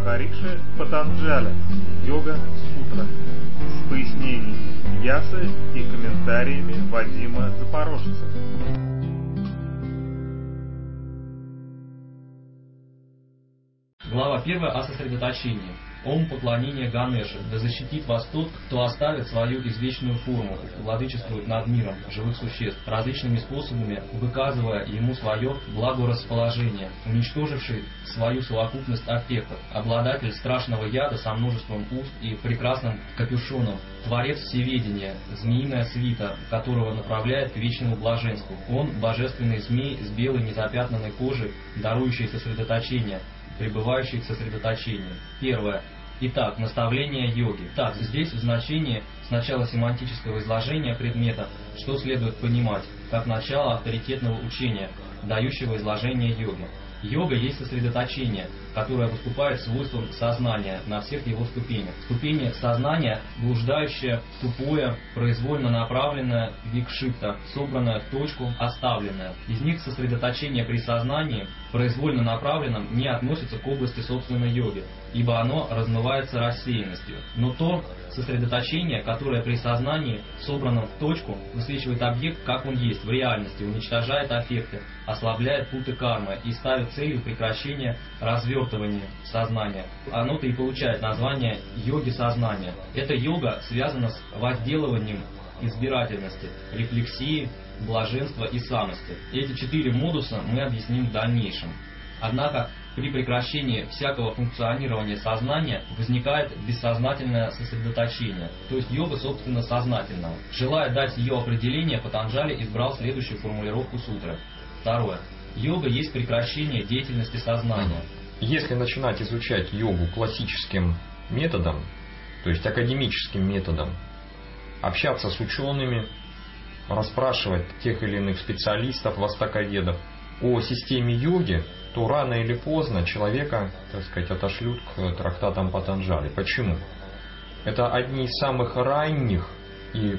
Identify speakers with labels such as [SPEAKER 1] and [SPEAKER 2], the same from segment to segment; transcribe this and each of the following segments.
[SPEAKER 1] Махариши Патанджаля Йога-сутра с пояснениями Вьясы и комментариями Вадима Запорожца.
[SPEAKER 2] Глава 1 о сосредоточении. Ом поклонение Ганеше. Да защитит вас тот, кто оставит свою извечную форму, владычествует над миром живых существ, различными способами выказывая ему свое благорасположение, уничтоживший свою совокупность аффектов, обладатель страшного яда со множеством уст и прекрасным капюшоном, творец всеведения, змеиная свита, которого направляет к вечному блаженству. Он божественный змей с белой незапятнанной кожей, дарующий сосредоточение, пребывающий в сосредоточении. Первое. Итак, наставление йоги. Так, здесь в значении сначала семантического изложения предмета, что следует понимать, как начало авторитетного учения, дающего изложение йоги. Йога есть сосредоточение, которое выступает свойством сознания на всех его ступенях. Ступени сознания, блуждающее, тупое, произвольно направленное, викшипта, собранное в точку, оставленное. Из них сосредоточение при сознании, произвольно направленном, не относится к области собственной йоги, ибо оно размывается рассеянностью. Но то сосредоточение, которое при сознании, собранном в точку, высвечивает объект, как он есть, в реальности, уничтожает аффекты, ослабляет путы кармы и ставит целью прекращения развертывания сознания. Оно-то и получает название йоги сознания. Эта йога связана с возделыванием избирательности, рефлексии, блаженства и самости. Эти 4 модуса мы объясним в дальнейшем. Однако при прекращении всякого функционирования сознания возникает бессознательное сосредоточение, то есть йога собственно сознательного. Желая дать ее определение, Патанджали избрал следующую формулировку сутры. Второе. Йога есть прекращение деятельности сознания.
[SPEAKER 3] Если начинать изучать йогу классическим методом, то есть академическим методом, общаться с учеными, расспрашивать тех или иных специалистов, востаковедов о системе йоги, то рано или поздно человека, так сказать, отошлют к трактатам Патанджали. Почему? Это одни из самых ранних и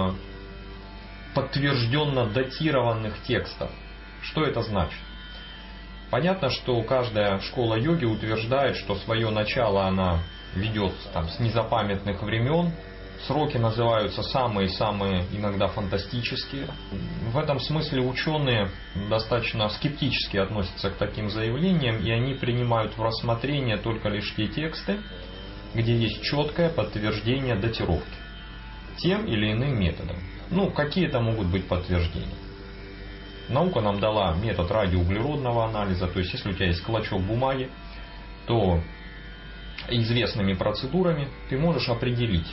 [SPEAKER 3] подтвержденно датированных текстов. Что это значит? Понятно, что каждая школа йоги утверждает, что свое начало она ведет с незапамятных времен. Сроки называются самые-самые иногда фантастические. В этом смысле ученые достаточно скептически относятся к таким заявлениям, и они принимают в рассмотрение только лишь те тексты, где есть четкое подтверждение датировки тем или иным методом. Какие это могут быть подтверждения? Наука нам дала метод радиоуглеродного анализа, то есть если у тебя есть клочок бумаги, то известными процедурами ты можешь определить,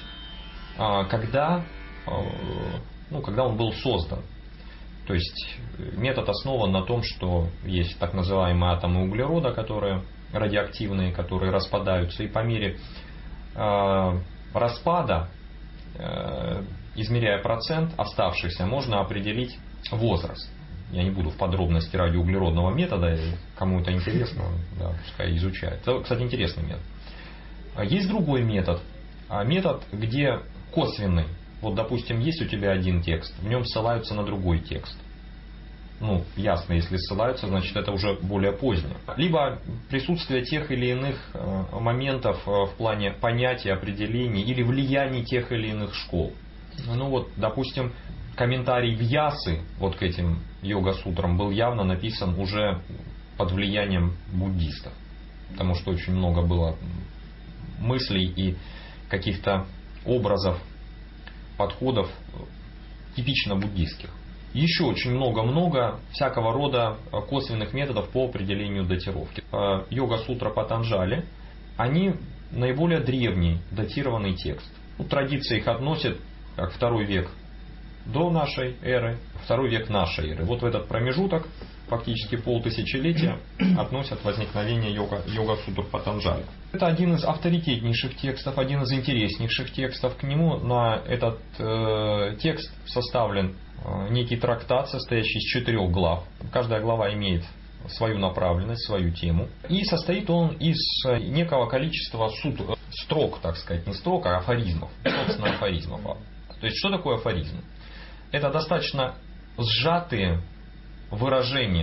[SPEAKER 3] когда он был создан. То есть метод основан на том, что есть так называемые атомы углерода, которые радиоактивные, которые распадаются, и по мере распада, измеряя процент оставшихся, можно определить возраст. Я не буду в подробности радиоуглеродного метода, кому это интересно, да, пускай изучает. Это, кстати, интересный метод. Есть другой метод, где косвенный. Вот, допустим, есть у тебя один текст, в нем ссылаются на другой текст. Ясно, если ссылаются, значит это уже более позднее. Либо присутствие тех или иных моментов в плане понятия, определений или влияний тех или иных школ. Допустим, комментарий Вьясы к этим йога-сутрам был явно написан уже под влиянием буддистов. Потому что очень много было мыслей и каких-то образов, подходов типично буддистских. Еще очень много всякого рода косвенных методов по определению датировки. Йога-сутра Патанджали, они наиболее древний датированный текст. Традиция их относит как 2 век до нашей эры, 2 век нашей эры. В этот промежуток, фактически полтысячелетия, относят возникновение йога-сутр Патанджали. Это один из авторитетнейших текстов, один из интереснейших текстов. К нему на этот текст составлен некий трактат, состоящий из 4 глав. Каждая глава имеет свою направленность, свою тему. И состоит он из некого количества строк, так сказать, не строк, а афоризмов. Собственно, афоризмов. То есть, что такое афоризм? Это достаточно сжатые выражения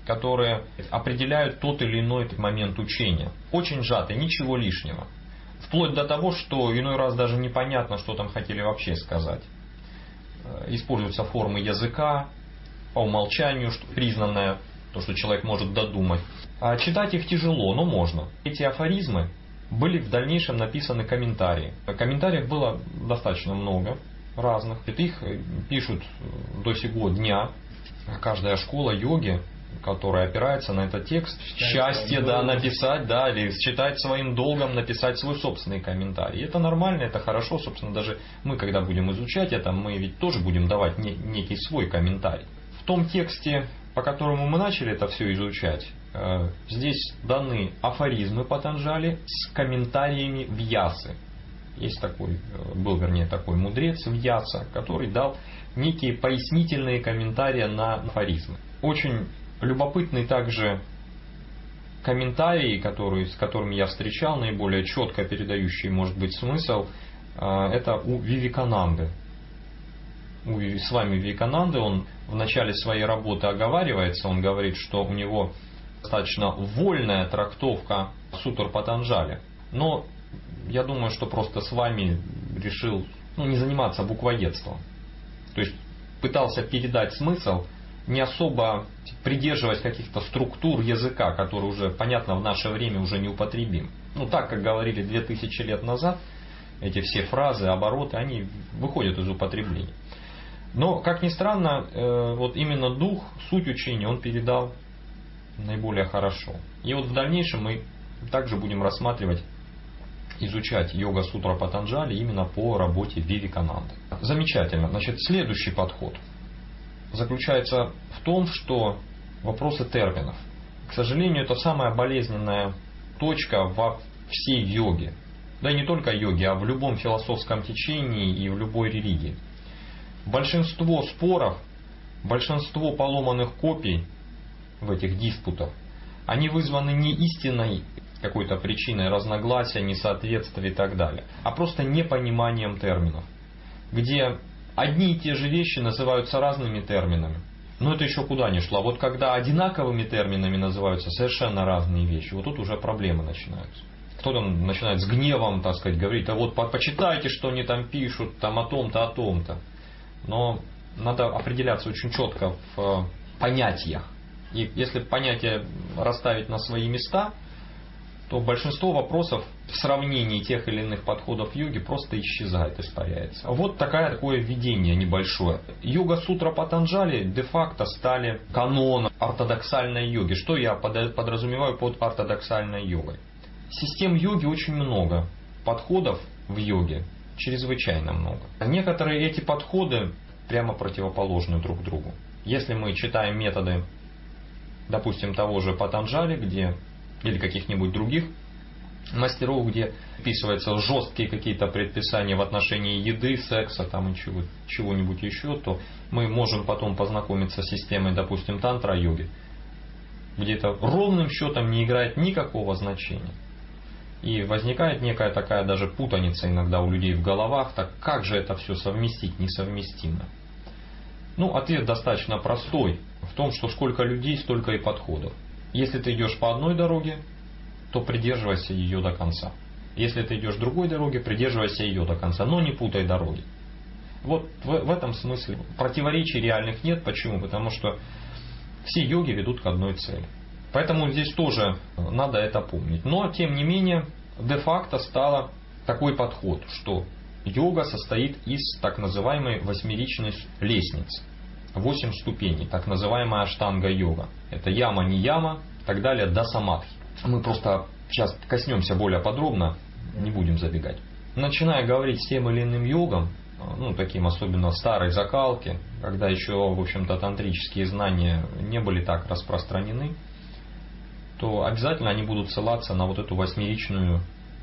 [SPEAKER 3] которые определяют тот или иной момент учения. Очень сжатые, ничего лишнего. Вплоть до того, что иной раз даже непонятно, что там хотели вообще сказать. Используются формы языка, по умолчанию, что признанное, то, что человек может додумать. А читать их тяжело, но можно. Эти афоризмы были в дальнейшем написаны комментарии. Комментариев было достаточно много разных. Их пишут до сего дня. Каждая школа йоги, которая опирается на этот текст, счастье, написать, или считать своим долгом написать свой собственный комментарий. И это нормально, это хорошо. Собственно, даже мы, когда будем изучать это, мы ведь тоже будем давать некий свой комментарий. В том тексте, по которому мы начали это все изучать, здесь даны афоризмы Патанджали с комментариями Вьясы. Есть такой мудрец Вьяса, который дал некие пояснительные комментарии на афоризмы. Очень любопытный также комментарий, с которыми я встречал, наиболее четко передающий, может быть, смысл, это у Вивекананды. С вами Вивекананды, он в начале своей работы оговаривается, он говорит, что у него достаточно вольная трактовка сутр Патанджали. Но я думаю, что просто с вами решил не заниматься буквоедством. То есть пытался передать смысл, не особо придерживаясь каких-то структур языка, которые уже, понятно, в наше время уже неупотребимы. Так, как говорили 2000 лет назад, эти все фразы, обороты, они выходят из употребления. Но, как ни странно, вот именно дух, суть учения он передал наиболее хорошо. И вот в дальнейшем мы также будем рассматривать, изучать йога-сутра Патанджали именно по работе Вивекананды. Замечательно. Значит, следующий подход заключается в том, что вопросы терминов. К сожалению, это самая болезненная точка во всей йоге. Да и не только йоге, а в любом философском течении и в любой религии. Большинство споров, большинство поломанных копий в этих диспутах, они вызваны не истинной какой-то причиной разногласия, несоответствия и так далее, а просто непониманием терминов, где одни и те же вещи называются разными терминами. Но это еще куда ни шло. Вот когда одинаковыми терминами называются совершенно разные вещи, вот тут уже проблемы начинаются. Кто-то начинает с гневом, так сказать, говорить, а вот почитайте, что они там пишут, там о том-то, о том-то. Но надо определяться очень четко в понятиях. И если понятия расставить на свои места, то большинство вопросов в сравнении тех или иных подходов йоги просто исчезает, испаряется. Вот такое введение небольшое. Йога-сутра Патанджали де-факто стали каноном ортодоксальной йоги. Что я подразумеваю под ортодоксальной йогой? Систем йоги очень много. Подходов в йоге чрезвычайно много. Некоторые эти подходы прямо противоположны друг другу. Если мы читаем методы, допустим, того же Патанджали, или каких-нибудь других мастеров, где описываются жесткие какие-то предписания в отношении еды, секса и чего-нибудь еще, то мы можем потом познакомиться с системой, допустим, тантра-йоги, где это ровным счетом не играет никакого значения. И возникает некая такая даже путаница иногда у людей в головах, так как же это все совместить несовместимо? Ответ достаточно простой, в том, что сколько людей, столько и подходов. Если ты идешь по одной дороге, то придерживайся ее до конца. Если ты идешь другой дороге, придерживайся ее до конца, но не путай дороги. Вот в этом смысле противоречий реальных нет. Почему? Потому что все йоги ведут к одной цели. Поэтому здесь тоже надо это помнить. Но, тем не менее, де-факто стало такой подход, что йога состоит из так называемой восьмеричной лестницы. 8 ступеней, так называемая аштанга-йога. Это яма, не яма, и так далее, до самадхи. Мы просто сейчас коснемся более подробно, не будем забегать. Начиная говорить с тем или иным йогом, таким особенно в старой закалке, когда еще, в общем-то, тантрические знания не были так распространены, то обязательно они будут ссылаться на вот эту восьмеричную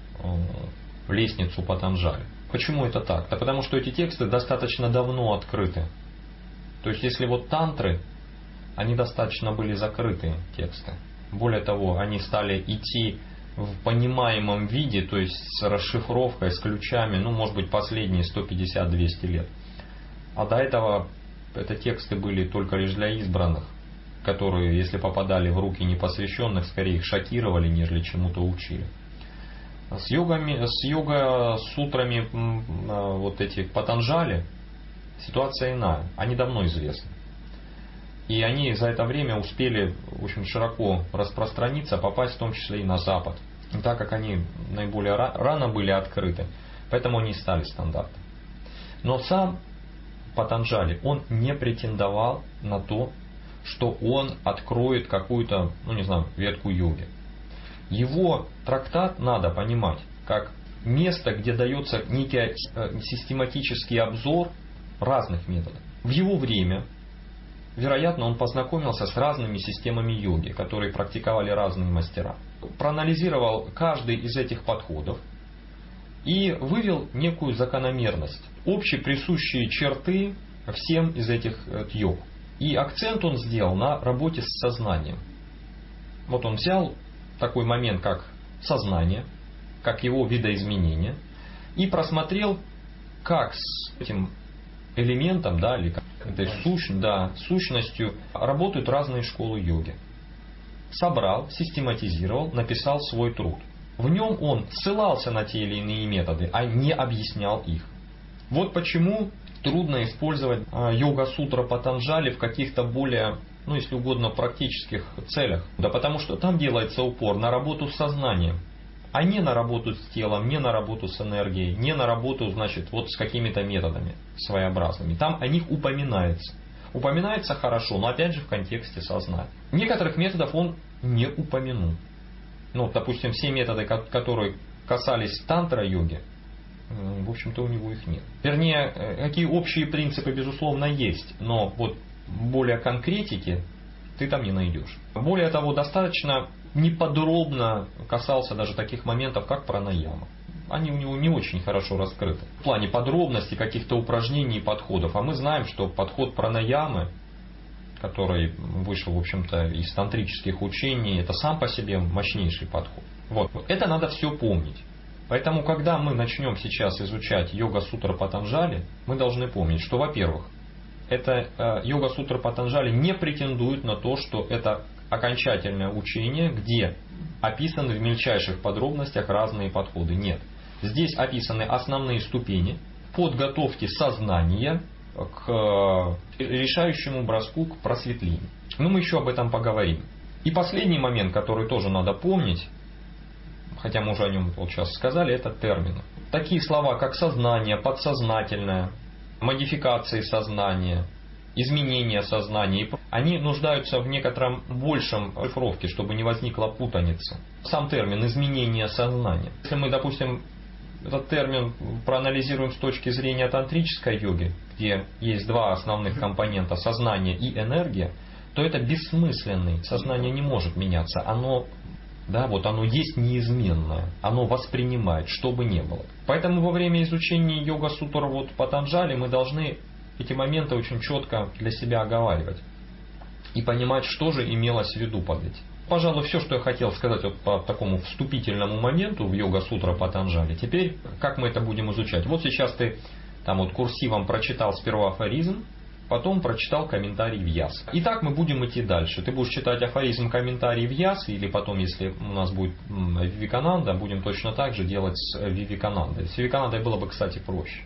[SPEAKER 3] лестницу Патанджали. Почему это так? Да потому что эти тексты достаточно давно открыты. То есть, если вот тантры, они достаточно были закрытые тексты. Более того, они стали идти в понимаемом виде, то есть с расшифровкой, с ключами, может быть, последние 150-200 лет. А до этого это тексты были только лишь для избранных. которые, если попадали в руки непосвященных, скорее их шокировали, нежели чему-то учили. С йога-сутрами вот этих Патанджали ситуация иная. Они давно известны. И они за это время успели очень широко распространиться, попасть в том числе и на Запад. И так как они наиболее рано были открыты, поэтому они стали стандартом. Но сам Патанджали, он не претендовал на то, что он откроет какую-то, ветку йоги. Его трактат надо понимать как место, где дается некий систематический обзор разных методов. В его время, вероятно, он познакомился с разными системами йоги, которые практиковали разные мастера. Проанализировал каждый из этих подходов и вывел некую закономерность, общеприсущие черты всем из этих йог. И акцент он сделал на работе с сознанием. Вот он взял такой момент, как сознание, как его видоизменение, и просмотрел, как с этим элементом, или этой сущностью работают разные школы йоги. Собрал, систематизировал, написал свой труд. В нем он ссылался на те или иные методы, а не объяснял их. Вот почему трудно использовать йога-сутра Патанджали в каких-то более, если угодно, практических целях. Да потому что там делается упор на работу с сознанием, а не на работу с телом, не на работу с энергией, не на работу, с какими-то методами своеобразными. Там о них упоминается. Упоминается хорошо, но опять же в контексте сознания. Некоторых методов он не упомянул. Допустим, все методы, которые касались тантра-йоги, в общем-то, у него их нет. Вернее, какие общие принципы, безусловно, есть, но более конкретики ты там не найдешь. Более того, достаточно неподробно касался даже таких моментов, как пранаяма. Они у него не очень хорошо раскрыты. В плане подробностей, каких-то упражнений и подходов. А мы знаем, что подход пранаямы, который вышел, в общем-то, из тантрических учений, это сам по себе мощнейший подход. Это надо все помнить. Поэтому, когда мы начнем сейчас изучать йога-сутра Патанджали, мы должны помнить, что, во-первых, это йога-сутра Патанджали не претендует на то, что это окончательное учение, где описаны в мельчайших подробностях разные подходы. Нет. Здесь описаны основные ступени подготовки сознания к решающему броску, к просветлению. Но мы еще об этом поговорим. И последний момент, который тоже надо помнить, хотя мы уже о нем сейчас сказали, это термины. Такие слова, как сознание, подсознательное, модификации сознания, изменения сознания, они нуждаются в некотором большем шифровке, чтобы не возникла путаница. Сам термин изменение сознания. Если мы, допустим, этот термин проанализируем с точки зрения тантрической йоги, где есть два основных компонента, сознание и энергия, то это бессмысленный. Сознание не может меняться. Оно есть неизменное. Оно воспринимает, что бы ни было. Поэтому во время изучения йога-сутр Патанджали мы должны эти моменты очень четко для себя оговаривать. И понимать, что же имелось в виду под этим. Пожалуй, все, что я хотел сказать по такому вступительному моменту в йога-сутра Патанджали. Теперь, как мы это будем изучать? Сейчас ты курсивом прочитал сперва афоризм, потом прочитал комментарий Вьясы. Итак, мы будем идти дальше. Ты будешь читать афоризм, комментарий Вьясы, или потом, если у нас будет Вивекананда, будем точно так же делать с Вивеканандой. С Вивеканандой было бы, кстати, проще.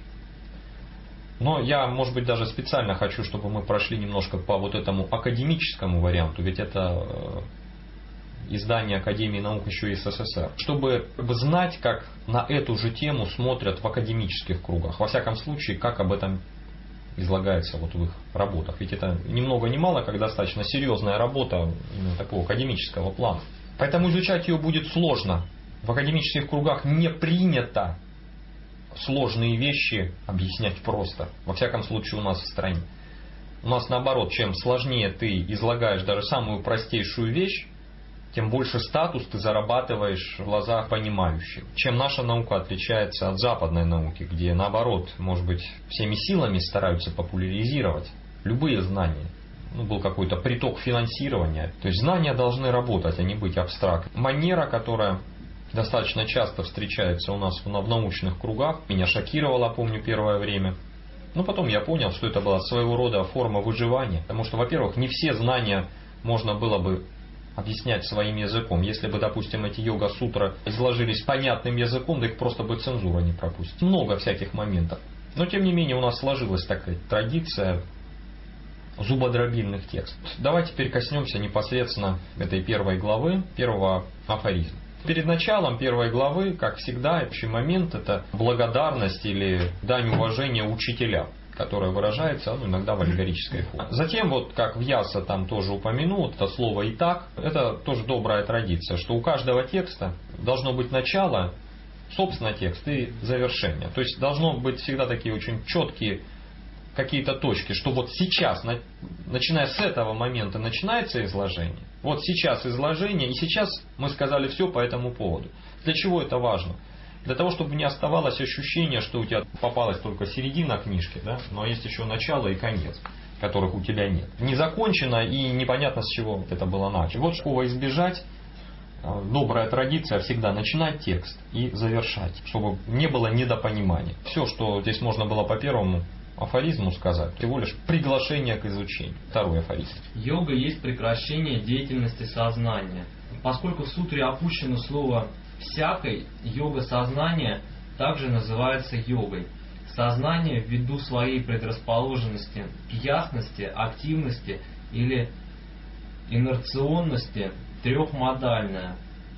[SPEAKER 3] Но я, может быть, даже специально хочу, чтобы мы прошли немножко по этому академическому варианту, ведь это издание Академии наук еще и СССР, чтобы знать, как на эту же тему смотрят в академических кругах. Во всяком случае, как об этом излагается в их работах. Ведь это ни много ни мало, как достаточно серьезная работа именно такого академического плана. Поэтому изучать ее будет сложно. В академических кругах не принято сложные вещи объяснять просто. Во всяком случае у нас в стране. У нас наоборот, чем сложнее ты излагаешь даже самую простейшую вещь, тем больше статус ты зарабатываешь в глазах понимающих. Чем наша наука отличается от западной науки, где наоборот, может быть, всеми силами стараются популяризировать любые знания. Был какой-то приток финансирования. То есть знания должны работать, а не быть абстрактными. Манера, которая достаточно часто встречается у нас в научных кругах, меня шокировала, помню, первое время. Но потом я понял, что это была своего рода форма выживания. Потому что, во-первых, не все знания можно было бы объяснять своим языком. Если бы, допустим, эти йога-сутры изложились понятным языком, да их просто бы цензура не пропустит. Много всяких моментов. Но, тем не менее, у нас сложилась такая традиция зубодробильных текстов. Давайте теперь коснемся непосредственно этой первой главы, первого афоризма. Перед началом первой главы, как всегда, общий момент – это благодарность или дань уважения учителям, которая выражается иногда в аллегорической форме. Затем, вот как Вьяса там тоже упомянул, это слово «итак», это тоже добрая традиция, что у каждого текста должно быть начало, собственно, текст и завершение. То есть должно быть всегда такие очень четкие какие-то точки, что вот сейчас, начиная с этого момента, начинается изложение. Вот сейчас изложение, и сейчас мы сказали все по этому поводу. Для чего это важно? Для того, чтобы не оставалось ощущение, что у тебя попалась только середина книжки, да? Но есть еще начало и конец, которых у тебя нет. Не закончено и непонятно, с чего это было начато. Вот чтобы избежать, добрая традиция всегда начинать текст и завершать, чтобы не было недопонимания. Все, что здесь можно было по первому афоризму сказать, всего лишь приглашение к изучению. Второй афоризм.
[SPEAKER 2] Йога есть прекращение деятельности сознания. Поскольку в сутре опущено слово «всякой», йога сознания также называется йогой. Сознание ввиду своей предрасположенности к ясности, активности или инерционности трехмодальное.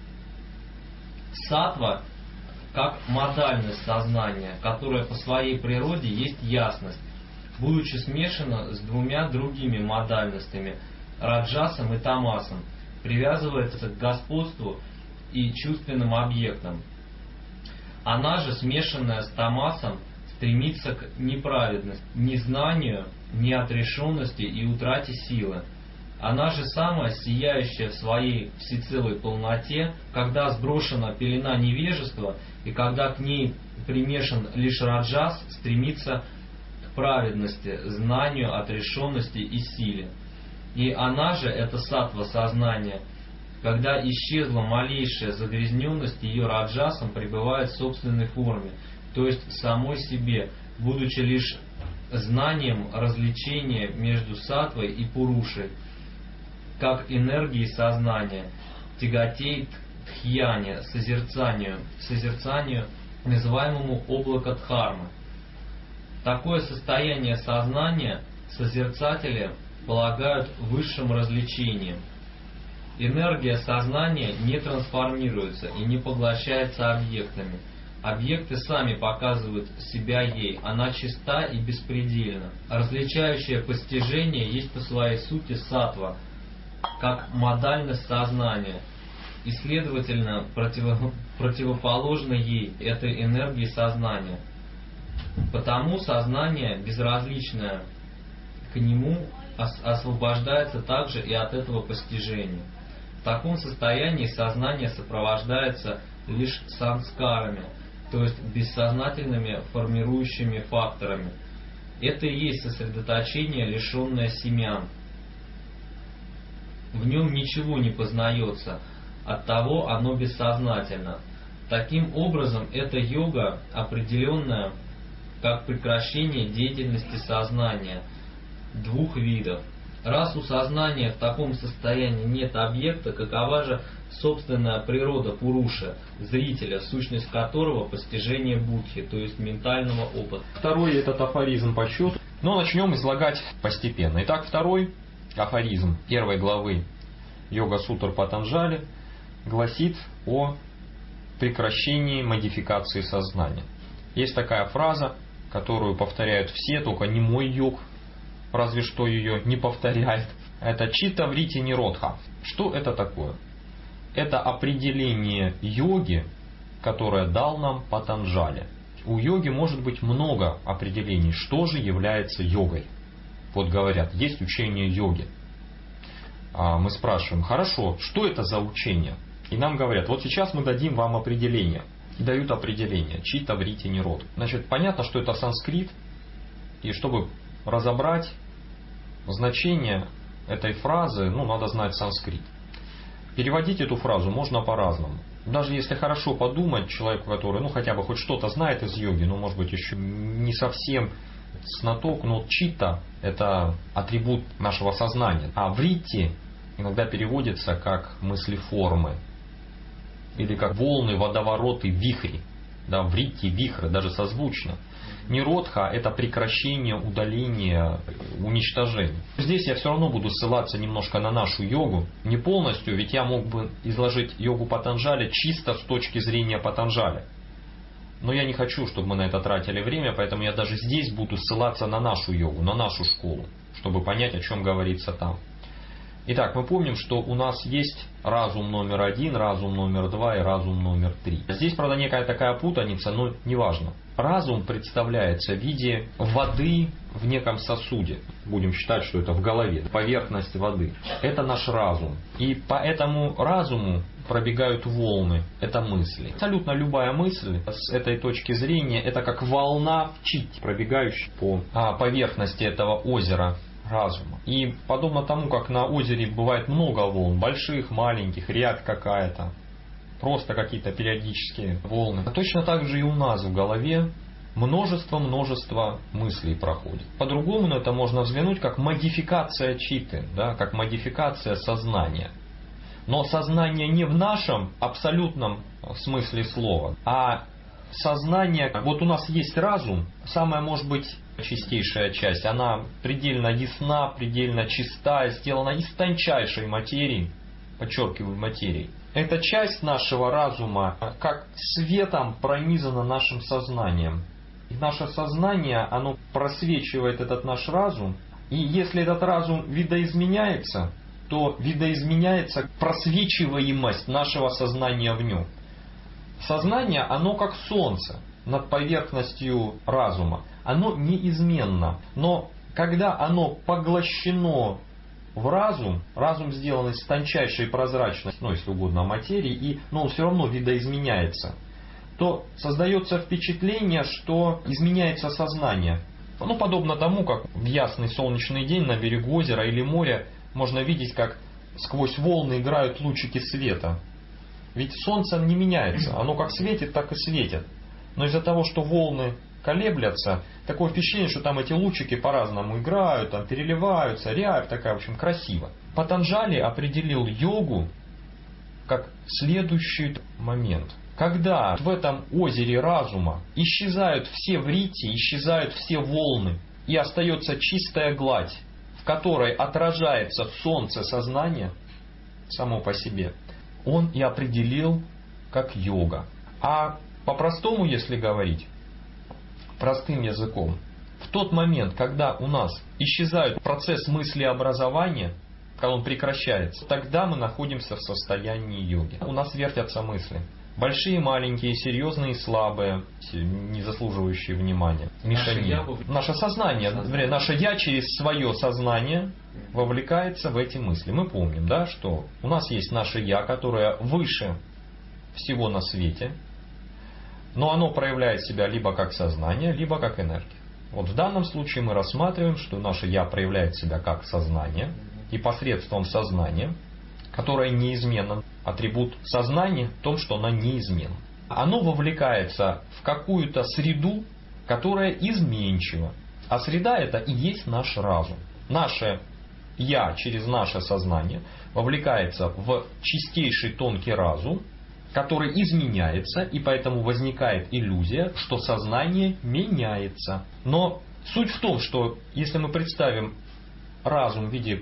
[SPEAKER 2] Саттва как модальность сознания, которая по своей природе есть ясность, будучи смешана с двумя другими модальностями – раджасом и тамасом, привязывается к господству и чувственным объектам. Она же, смешанная с тамасом, стремится к неправедности, незнанию, неотрешенности и утрате силы. Она же самая, сияющая в своей всецелой полноте, когда сброшена пелена невежества и когда к ней примешан лишь раджас, стремится к праведности, знанию, отрешенности и силе. И она же, это саттва сознания, когда исчезла малейшая загрязненность, ее раджасом пребывает в собственной форме, то есть самой себе, будучи лишь знанием различения между саттвой и пурушей, как энергией сознания, тяготеет к тхьяне, созерцанию, называемому облако-дхармы. Такое состояние сознания созерцатели полагают высшим развлечением. Энергия сознания не трансформируется и не поглощается объектами. Объекты сами показывают себя ей, она чиста и беспредельна. Различающее постижение есть по своей сути саттва, как модальность сознания, и, следовательно, противоположно ей этой энергии сознания. Потому сознание, безразличное к нему, освобождается также и от этого постижения. В таком состоянии сознание сопровождается лишь санскарами, то есть бессознательными формирующими факторами. Это и есть сосредоточение, лишенное семян. В нем ничего не познается, оттого оно бессознательно. Таким образом, эта йога определенная как прекращение деятельности сознания двух видов. Раз у сознания в таком состоянии нет объекта, какова же собственная природа пуруши, зрителя, сущность которого постижение будхи, то есть ментального опыта.
[SPEAKER 3] Второй этот афоризм по счету. Но начнем излагать постепенно. Итак, второй афоризм первой главы Йога-сутр Патанджали гласит о прекращении модификации сознания. Есть такая фраза, которую повторяют все, только не мой йог, разве что ее не повторяет. Это читта врити ниродха. Что это такое? Это определение йоги, которое дал нам Патанджали. У йоги может быть много определений, что же является йогой. Вот говорят, есть учение йоги. Мы спрашиваем, хорошо, что это за учение? И нам говорят, вот сейчас мы дадим вам определение. И дают определение, читта врити ниродха. Значит, понятно, что это санскрит. И чтобы разобрать значение этой фразы, надо знать санскрит. Переводить эту фразу можно по-разному. Даже если хорошо подумать, человеку, который хотя бы хоть что-то знает из йоги, может быть еще не совсем знаток, но читта – это атрибут нашего сознания. А вритти иногда переводится как мыслеформы или как волны, водовороты, вихри. Да, вритти, вихры, даже созвучно. Ниродха — это прекращение, удаление, уничтожение. Здесь я все равно буду ссылаться немножко на нашу йогу. Не полностью, ведь я мог бы изложить йогу Патанджали чисто с точки зрения Патанджали. Но я не хочу, чтобы мы на это тратили время, поэтому я даже здесь буду ссылаться на нашу йогу, на нашу школу, чтобы понять, о чем говорится там. Итак, мы помним, что у нас есть разум номер 1, разум номер 2 и разум номер 3. Здесь, правда, некая такая путаница, но неважно. Разум представляется в виде воды в неком сосуде. Будем считать, что это в голове, поверхность воды. Это наш разум. И по этому разуму пробегают волны, это мысли. Абсолютно любая мысль с этой точки зрения, это как волна в чите, пробегающая по поверхности этого озера разума. И подобно тому, как на озере бывает много волн, больших, маленьких, рябь какая-то, просто какие-то периодические волны, точно так же и у нас в голове множество мыслей проходит. По-другому на это можно взглянуть как модификация читы, да, как модификация сознания. Но сознание не в нашем абсолютном смысле слова, а сознание, вот у нас есть разум, самая, может быть, чистейшая часть, она предельно ясна, предельно чиста, сделана из тончайшей материи, подчеркиваю, материи. Эта часть нашего разума как светом пронизана нашим сознанием. И наше сознание, оно просвечивает этот наш разум, и если этот разум видоизменяется, то видоизменяется просвечиваемость нашего сознания в нем. Сознание, оно как солнце над поверхностью разума. Оно неизменно. Но когда оно поглощено в разум, разум сделан из тончайшей прозрачной, если угодно, материи, но он все равно видоизменяется, то создается впечатление, что изменяется сознание. Подобно тому, как в ясный солнечный день на берегу озера или моря можно видеть, как сквозь волны играют лучики света. Ведь солнце не меняется, оно как светит, так и светит. Но из-за того, что волны колеблятся, такое впечатление, что там эти лучики по-разному играют, там переливаются, рябь такая, в общем, красиво. Патанджали определил йогу как следующий момент. Когда в этом озере разума исчезают все вритти, исчезают все волны, и остается чистая гладь, в которой отражается солнце сознания само по себе, он и определил как йога. А по-простому, если говорить, простым языком, в тот момент, когда у нас исчезает процесс мыслеобразования, когда он прекращается, тогда мы находимся в состоянии йоги. У нас вертятся мысли. Большие, маленькие, серьезные, слабые, не заслуживающие внимания. Мешанина. Наше сознание, наше «я» через свое сознание вовлекается в эти мысли. Мы помним, да, что у нас есть наше «я», которое выше всего на свете, но оно проявляет себя либо как сознание, либо как энергия. Вот в данном случае мы рассматриваем, что наше «я» проявляет себя как сознание, и посредством сознания, которое неизменно, атрибут сознания в том, что оно неизменно. Оно вовлекается в какую-то среду, которая изменчива. А среда это и есть наш разум. Наше «я» через наше сознание вовлекается в чистейший тонкий разум, который изменяется, и поэтому возникает иллюзия, что сознание меняется. Но суть в том, что если мы представим разум в виде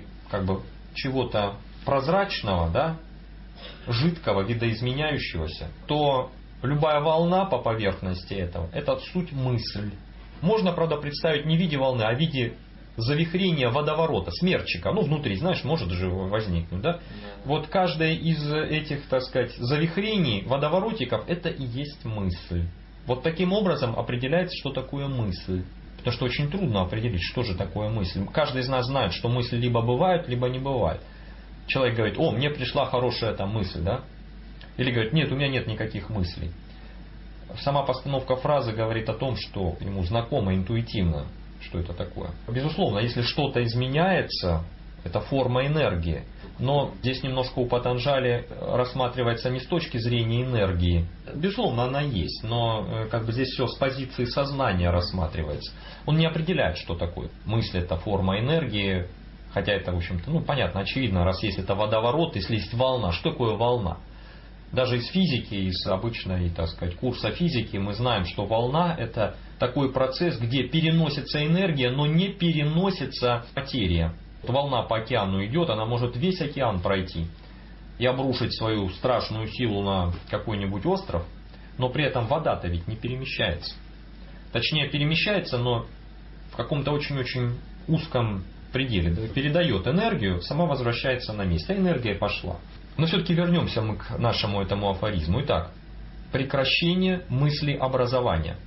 [SPEAKER 3] чего-то прозрачного, да, жидкого, видоизменяющегося, то любая волна по поверхности этого – это суть мысль. Можно, правда, представить не в виде волны, а в виде завихрения водоворота, смерчика. Внутри, может же возникнуть, да? Вот каждое из этих, завихрений, водоворотиков – это и есть мысль. Вот таким образом определяется, что такое мысль. Потому что очень трудно определить, что же такое мысль. Каждый из нас знает, что мысли либо бывают, либо не бывают. Человек говорит: мне пришла хорошая мысль, да? Или говорит: нет, у меня нет никаких мыслей. Сама постановка фразы говорит о том, что ему знакомо интуитивно, что это такое. Безусловно, если что-то изменяется, это форма энергии. Но здесь немножко у Патанджали рассматривается не с точки зрения энергии. Безусловно, она есть, но здесь все с позиции сознания рассматривается. Он не определяет, что такое. Мысль — это форма энергии, Хотя это, в общем-то, ну, понятно, очевидно, раз есть это водоворот, если есть волна, что такое волна? Даже из физики, из обычной, так сказать, курса физики мы знаем, что волна – это такой процесс, где переносится энергия, но не переносится материя. Волна по океану идет, она может весь океан пройти и обрушить свою страшную силу на какой-нибудь остров, но при этом вода-то ведь не перемещается. Точнее, перемещается, но в каком-то очень-очень узком пределе. Передает энергию, сама возвращается на место. А энергия пошла. Но все-таки вернемся мы к нашему этому афоризму. Итак, прекращение мыслеобразования.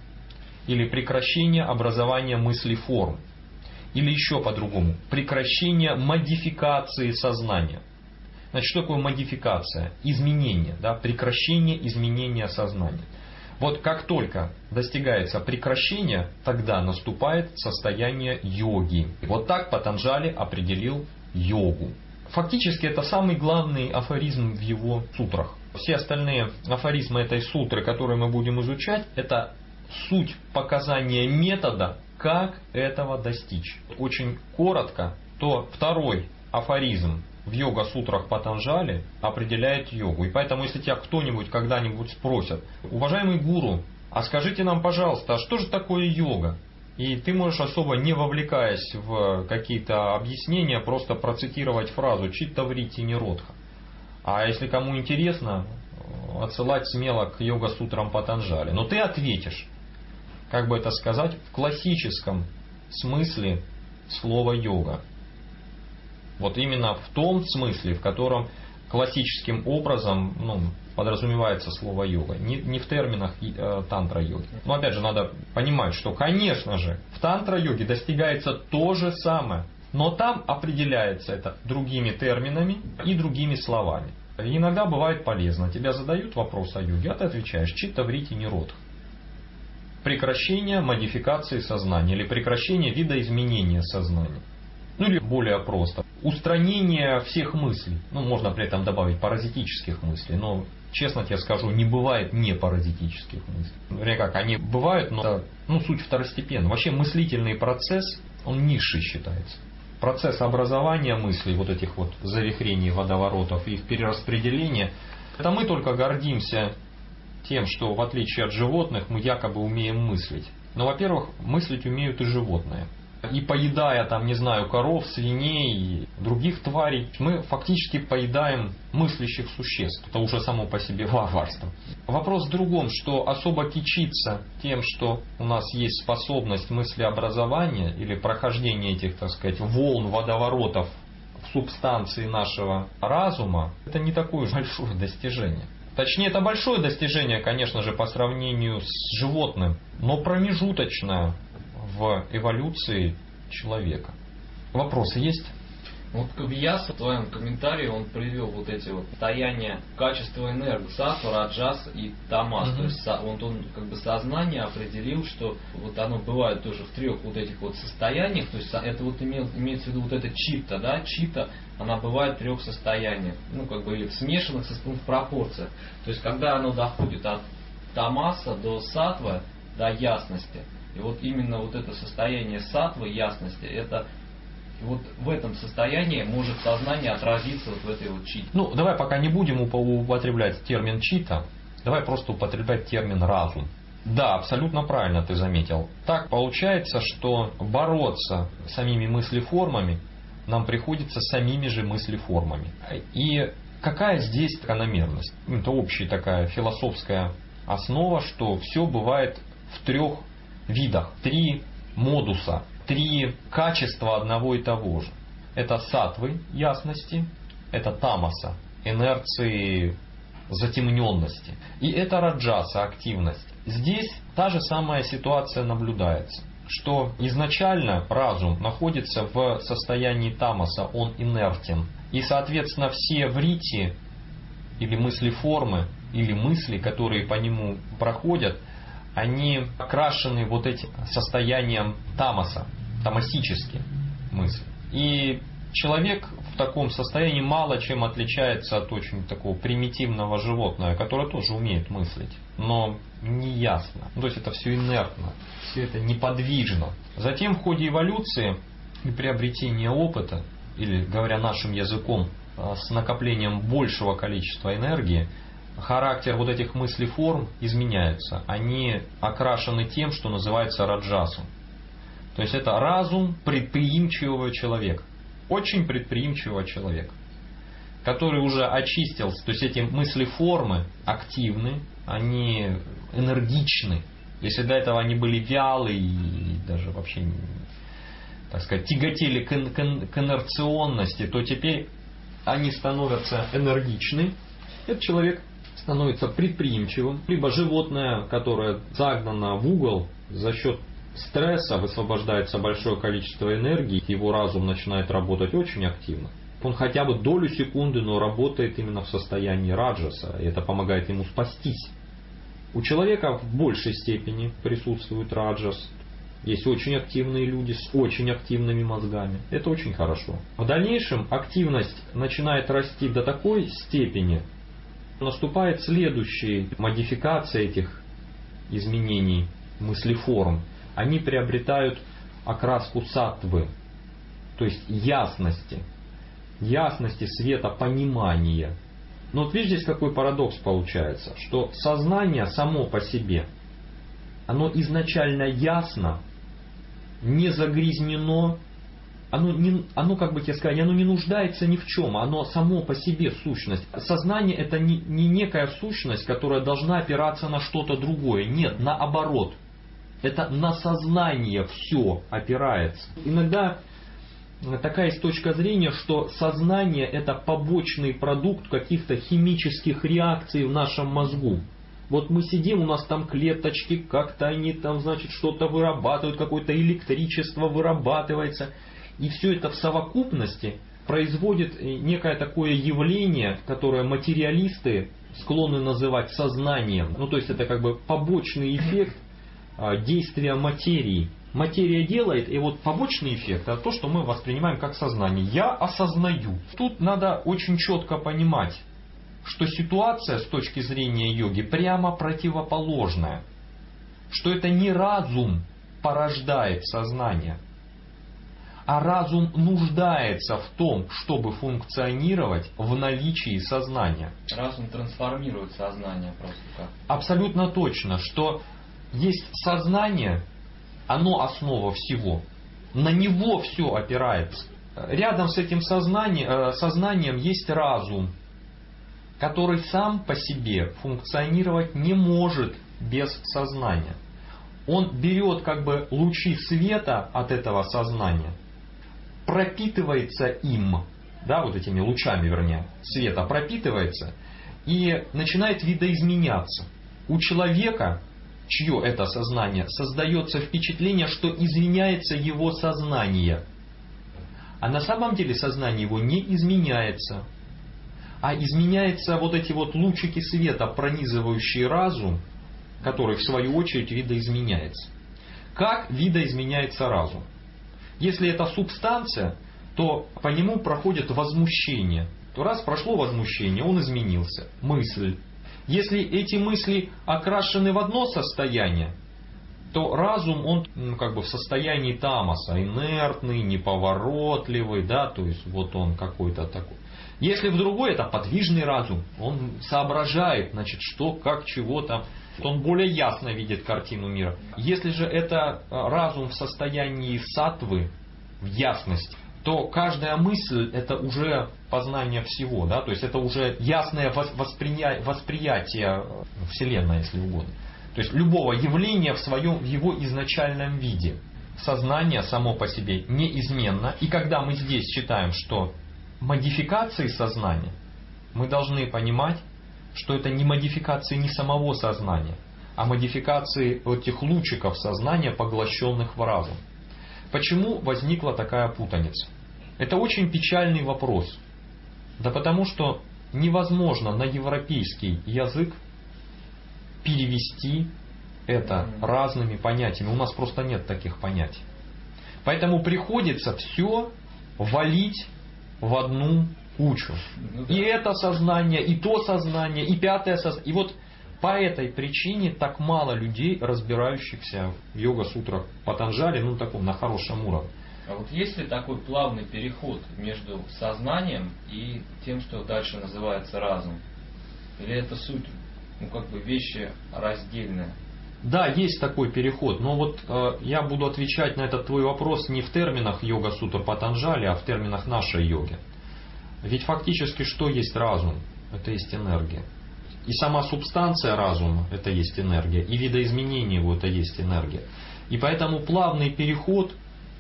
[SPEAKER 3] Или прекращение образования мыслеформ. Или еще по-другому, прекращение модификации сознания. Значит, что такое модификация? Изменение, да? Прекращение изменения сознания. Вот как только достигается прекращение, тогда наступает состояние йоги. Вот так Патанджали определил йогу. Фактически это самый главный афоризм в его сутрах. Все остальные афоризмы этой сутры, которые мы будем изучать, это суть показания метода, как этого достичь. Очень коротко, то второй афоризм в йога-сутрах Патанджали определяет йогу. И поэтому, если тебя кто-нибудь когда-нибудь спросит: уважаемый гуру, а скажите нам, пожалуйста, а что же такое йога? И ты можешь, особо не вовлекаясь в какие-то объяснения, просто процитировать фразу «читта вритти ниродха». А если кому интересно, отсылать смело к йога-сутрам Патанджали. Но ты ответишь, как бы это сказать, в классическом смысле слова йога. Вот именно в том смысле, в котором классическим образом подразумевается слово йога. Не в терминах тантра-йоги. Но опять же, надо понимать, что, конечно же, в тантра-йоге достигается то же самое. Но там определяется это другими терминами и другими словами. И иногда бывает полезно. Тебя задают вопрос о йоге, а ты отвечаешь «читта вритти ниродха». Прекращение модификации сознания или прекращение видоизменения сознания. Ну или более просто, устранение всех мыслей. Можно при этом добавить паразитических мыслей, но, честно тебе скажу, не бывает непаразитических мыслей. Вернее как, они бывают, но это, суть второстепенная. Вообще мыслительный процесс, он низший считается. Процесс образования мыслей, вот этих вот завихрений, водоворотов и их перераспределения, это мы только гордимся тем, что в отличие от животных мы якобы умеем мыслить. Но, во-первых, мыслить умеют и животные. И поедая коров, свиней и других тварей, мы фактически поедаем мыслящих существ. Это уже само по себе варварство. Вопрос в другом, что особо кичиться тем, что у нас есть способность мыслеобразования или прохождения этих, волн, водоворотов в субстанции нашего разума, это не такое уж большое достижение. Точнее, это большое достижение, конечно же, по сравнению с животным, но промежуточное в эволюции человека. Вопросы есть?
[SPEAKER 2] Вот Кавияса в твоем комментарии он привел вот эти вот состояния качества энергии, саттва, раджас и тамас. То есть он как бы сознание определил, что вот оно бывает тоже в трех вот этих вот состояниях. То есть это вот имеется в виду вот эта читта, да, читта, она бывает в трех состояниях, или в смешанных в пропорциях. То есть когда оно доходит от тамаса до саттвы, до ясности. И вот именно вот это состояние саттвы, ясности, это вот в этом состоянии может сознание отразиться вот в этой вот читте.
[SPEAKER 3] Давай пока не будем употреблять термин читта, давай просто употреблять термин разум. Да, абсолютно правильно ты заметил. Так получается, что бороться с самими мыслеформами нам приходится самими же мыслеформами. И какая здесь закономерность? Это общая такая философская основа, что все бывает в трех видах, три модуса, три качества одного и того же. Это саттвы, ясности, это тамаса, инерции, затемненности, и это раджаса, активность. Здесь та же самая ситуация наблюдается, что изначально разум находится в состоянии тамаса, он инертен, и соответственно все вритти или мыслеформы, или мысли, которые по нему проходят, они окрашены вот этим состоянием тамаса, тамасические мысли. И человек в таком состоянии мало чем отличается от очень такого примитивного животного, которое тоже умеет мыслить, но не ясно. То есть это все инертно, все это неподвижно. Затем в ходе эволюции и приобретения опыта, или, говоря нашим языком, с накоплением большего количества энергии, характер вот этих мыслеформ изменяется. Они окрашены тем, что называется раджасом. То есть это разум предприимчивого человека. Очень предприимчивого человека, который уже очистился. То есть эти мыслеформы активны, они энергичны. Если до этого они были вялы и даже вообще, так сказать, тяготели к инерционности, то теперь они становятся энергичны. Этот человек становится предприимчивым. Либо животное, которое загнано в угол за счет стресса, высвобождается большое количество энергии, его разум начинает работать очень активно. Он хотя бы долю секунды, но работает именно в состоянии раджаса, и это помогает ему спастись. У человека в большей степени присутствует раджас. Есть очень активные люди с очень активными мозгами. Это очень хорошо. В дальнейшем активность начинает расти до такой степени, наступает следующая модификация этих изменений мыслеформ. Они приобретают окраску саттвы, то есть ясности, света, понимания. Но вот видишь, здесь какой парадокс получается, что сознание само по себе, оно изначально ясно, не загрязнено, оно, как бы тебе сказать, оно не нуждается ни в чем, оно само по себе сущность. Сознание это не некая сущность, которая должна опираться на что-то другое. Нет, наоборот. Это на сознание все опирается. Иногда такая есть точка зрения, что сознание это побочный продукт каких-то химических реакций в нашем мозгу. Вот мы сидим, у нас там клеточки, как-то они там, значит, что-то вырабатывают, какое-то электричество вырабатывается. И все это в совокупности производит некое такое явление, которое материалисты склонны называть сознанием. Ну, то есть это как бы побочный эффект действия материи. Материя делает, и вот побочный эффект это то, что мы воспринимаем как сознание. Я осознаю. Тут надо очень четко понимать, что ситуация с точки зрения йоги прямо противоположная. Что это не разум порождает сознание, а разум нуждается в том, чтобы функционировать в наличии сознания.
[SPEAKER 2] Разум трансформирует сознание просто как.
[SPEAKER 3] Абсолютно точно, что есть сознание, оно основа всего. На него все опирается. Рядом с этим сознанием есть разум, который сам по себе функционировать не может без сознания. Он берет как бы лучи света от этого сознания, пропитывается им, да, вот этими лучами, вернее, света пропитывается и начинает видоизменяться. У человека, чье это сознание, создается впечатление, что изменяется его сознание. А на самом деле сознание его не изменяется. А изменяются вот эти вот лучики света, пронизывающие разум, который в свою очередь видоизменяется. Как видоизменяется разум? Если это субстанция, то по нему проходит возмущение. То раз прошло возмущение, он изменился. Мысль. Если эти мысли окрашены в одно состояние, то разум, он как бы в состоянии тамаса, инертный, неповоротливый, да, то есть вот он какой-то такой. Если в другой, это подвижный разум, он соображает, значит, что, как, чего там, он более ясно видит картину мира. Если же это разум в состоянии саттвы, в ясности, то каждая мысль это уже познание всего, да, то есть это уже ясное восприятие Вселенной, если угодно. То есть любого явления в его изначальном виде. Сознание само по себе неизменно. И когда мы здесь считаем, что модификации сознания, мы должны понимать, что это не модификации не самого сознания, а модификации этих лучиков сознания, поглощенных в разум. Почему возникла такая путаница? Это очень печальный вопрос. Да потому что невозможно на европейский язык перевести это разными понятиями. У нас просто нет таких понятий. Поэтому приходится все валить в одну кучу. И это сознание, и то сознание, и пятое сознание. И вот по этой причине так мало людей, разбирающихся в йога-сутрах Патанджали, ну таком на хорошем уровне.
[SPEAKER 2] А вот есть ли такой плавный переход между сознанием и тем, что дальше называется разум? Или это суть, вещи раздельные?
[SPEAKER 3] Да, есть такой переход, но вот я буду отвечать на этот твой вопрос не в терминах йога-сутр Патанджали, а в терминах нашей йоги. Ведь фактически что есть разум? Это есть энергия. И сама субстанция разума – это есть энергия, и видоизменение его – это есть энергия. И поэтому плавный переход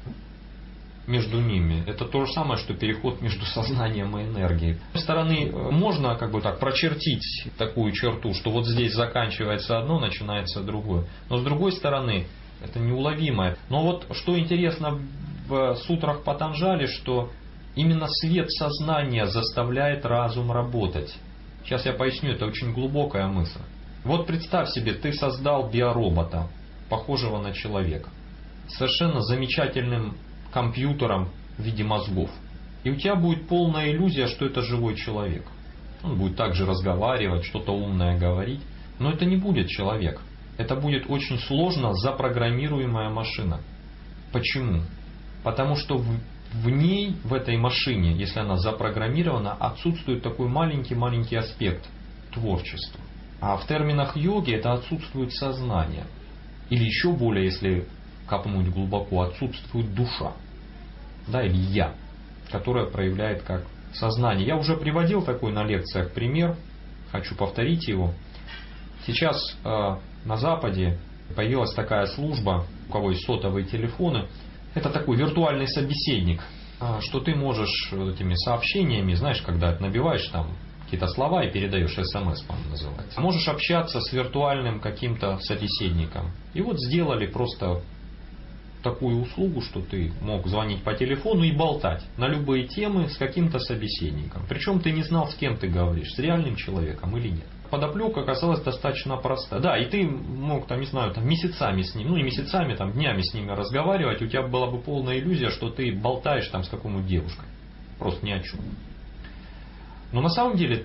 [SPEAKER 3] между ними – это то же самое, что переход между сознанием и энергией. С одной стороны, можно прочертить такую черту, что вот здесь заканчивается одно, начинается другое. Но с другой стороны, это неуловимое. Но вот что интересно в сутрах Патанджали, что именно свет сознания заставляет разум работать. Сейчас я поясню, это очень глубокая мысль. Вот представь себе, ты создал биоробота, похожего на человека, совершенно замечательным компьютером в виде мозгов. И у тебя будет полная иллюзия, что это живой человек. Он будет также разговаривать, что-то умное говорить. Но это не будет человек. Это будет очень сложно запрограммируемая машина. Почему? Потому что в ней, в этой машине, если она запрограммирована, отсутствует такой маленький аспект творчества. А в терминах йоги это отсутствует сознание. Или еще более, если копнуть глубоко, отсутствует душа. Да, или я, которая проявляет как сознание. Я уже приводил такой на лекциях пример, хочу повторить его. Сейчас на Западе появилась такая служба, у кого есть сотовые телефоны. Это такой виртуальный собеседник, что ты можешь этими сообщениями, знаешь, когда набиваешь там какие-то слова и передаешь смс, по-моему, называется. Можешь общаться с виртуальным каким-то собеседником. И вот сделали просто такую услугу, что ты мог звонить по телефону и болтать на любые темы с каким-то собеседником. Причем ты не знал, с кем ты говоришь, с реальным человеком или нет. Подоплека оказалась достаточно проста. Да, и ты мог, месяцами с ним, не месяцами, днями с ними разговаривать, у тебя была бы полная иллюзия, что ты болтаешь с какой-нибудь девушкой. Просто ни о чем. Но на самом деле,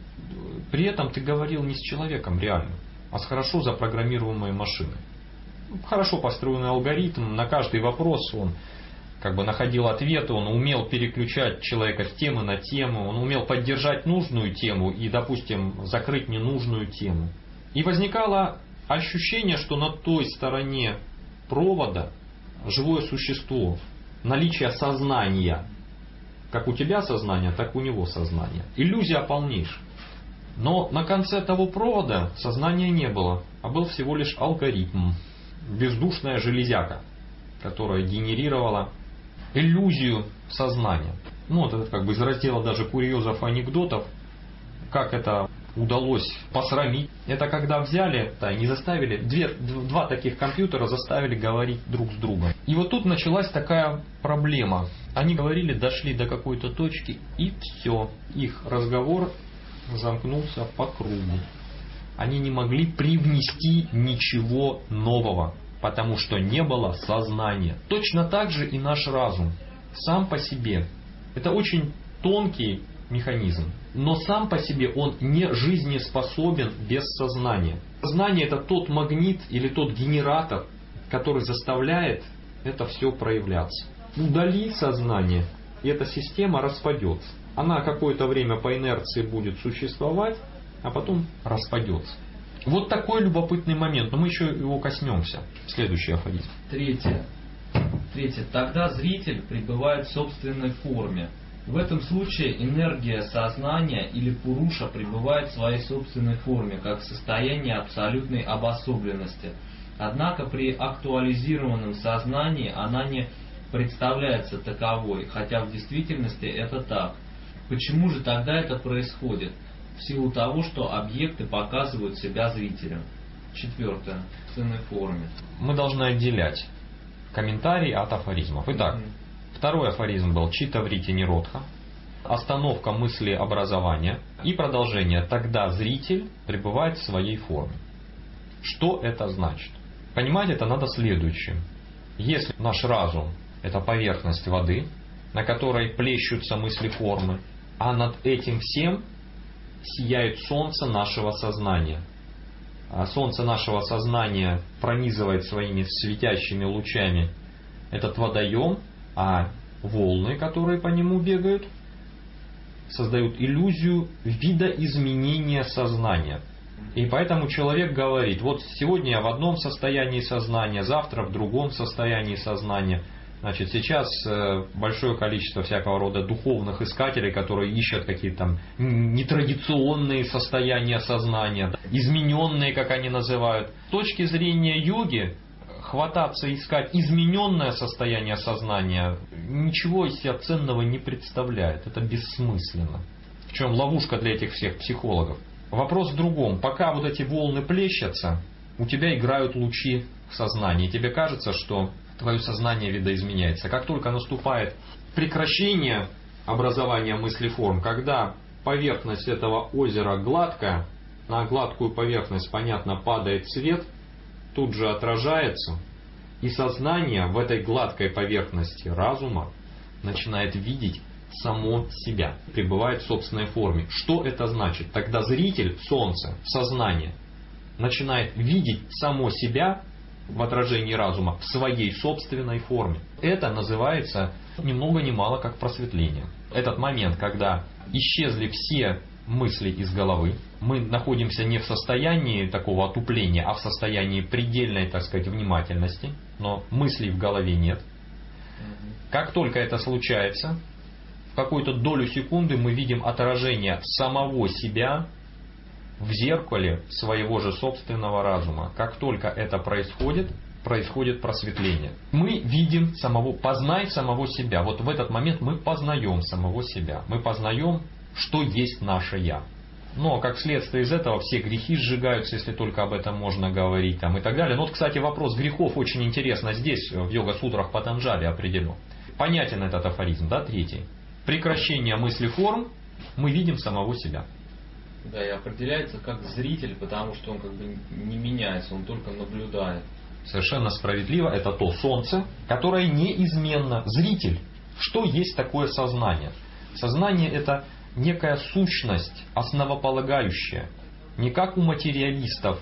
[SPEAKER 3] при этом ты говорил не с человеком реальным, а с хорошо запрограммируемой машиной. Хорошо построенный алгоритм, на каждый вопрос он находил ответы, он умел переключать человека с темы на тему, он умел поддержать нужную тему и, допустим, закрыть ненужную тему. И возникало ощущение, что на той стороне провода живое существо, наличие сознания. Как у тебя сознание, так у него сознание. Иллюзия полнейшая. Но на конце того провода сознания не было, а был всего лишь алгоритм. Бездушная железяка, которая генерировала иллюзию сознания. Это из раздела даже курьезов и анекдотов, как это удалось посрамить. Это когда взяли, не заставили, два таких компьютера заставили говорить друг с другом. И вот тут началась такая проблема. Они говорили, дошли до какой-то точки, и все. Их разговор замкнулся по кругу. Они не могли привнести ничего нового, потому что не было сознания. Точно так же и наш разум. Сам по себе. Это очень тонкий механизм. Но сам по себе он не жизнеспособен без сознания. Сознание — это тот магнит или тот генератор, который заставляет это все проявляться. Удали сознание, и эта система распадется. Она какое-то время по инерции будет существовать, а потом распадется. Вот такой любопытный момент, но мы еще его коснемся. Следующий афоризм.
[SPEAKER 2] Третье. Тогда зритель пребывает в собственной форме. В этом случае энергия сознания или пуруша пребывает в своей собственной форме, как в состоянии абсолютной обособленности. Однако при актуализированном сознании она не представляется таковой, хотя в действительности это так. Почему же тогда это происходит? В силу того, что объекты показывают себя зрителям. Четвертое. В ценной форме.
[SPEAKER 3] Мы должны отделять комментарий от афоризмов. Итак, второй афоризм был «Чита врити ниродха», остановка мысли образования и продолжение «Тогда зритель пребывает в своей форме». Что это значит? Понимать это надо следующим. Если наш разум – это поверхность воды, на которой плещутся мысли формы, а над этим всем сияет солнце нашего сознания. А солнце нашего сознания пронизывает своими светящими лучами этот водоем, А волны, которые по нему бегают, создают иллюзию видоизменения сознания. И поэтому человек говорит, вот сегодня я в одном состоянии сознания, завтра в другом состоянии сознания. Значит, сейчас большое количество всякого рода духовных искателей, которые ищут какие-то там нетрадиционные состояния сознания, измененные, как они называют. С точки зрения йоги, хвататься искать измененное состояние сознания ничего из себя ценного не представляет. Это бессмысленно. В чем ловушка для этих всех психологов? Вопрос в другом. Пока вот эти волны плещутся, у тебя играют лучи в сознании. Тебе кажется, что твое сознание видоизменяется. Как только наступает прекращение образования мыслеформ, когда поверхность этого озера гладкая, на гладкую поверхность, понятно, падает свет, тут же отражается, и сознание в этой гладкой поверхности разума начинает видеть само себя, пребывает в собственной форме. Что это значит? Тогда зритель, солнце, сознание, начинает видеть само себя в отражении разума в своей собственной форме. Это называется ни много ни мало как просветление. Этот момент, когда исчезли все мысли из головы, мы находимся не в состоянии такого отупления, а в состоянии предельной, так сказать, внимательности, но мыслей в голове нет. Как только это случается, в какую-то долю секунды мы видим отражение самого себя в зеркале своего же собственного разума. Как только это происходит, происходит просветление. Мы видим познай самого себя. Вот в этот момент мы познаем самого себя. Мы познаем, что есть наше «я». Но как следствие из этого все грехи сжигаются, если только об этом можно говорить, там, и так далее. Но вот, кстати, вопрос грехов очень интересно здесь, в йога-сутрах Патанджали определен. Понятен этот афоризм, да, третий. Прекращение мыслеформ, мы видим самого себя.
[SPEAKER 2] Да, и определяется как зритель, потому что он как бы не меняется, он только наблюдает.
[SPEAKER 3] Совершенно справедливо, это то солнце, которое неизменно. Зритель. Что есть такое сознание? Сознание — это некая сущность, основополагающая. Не как у материалистов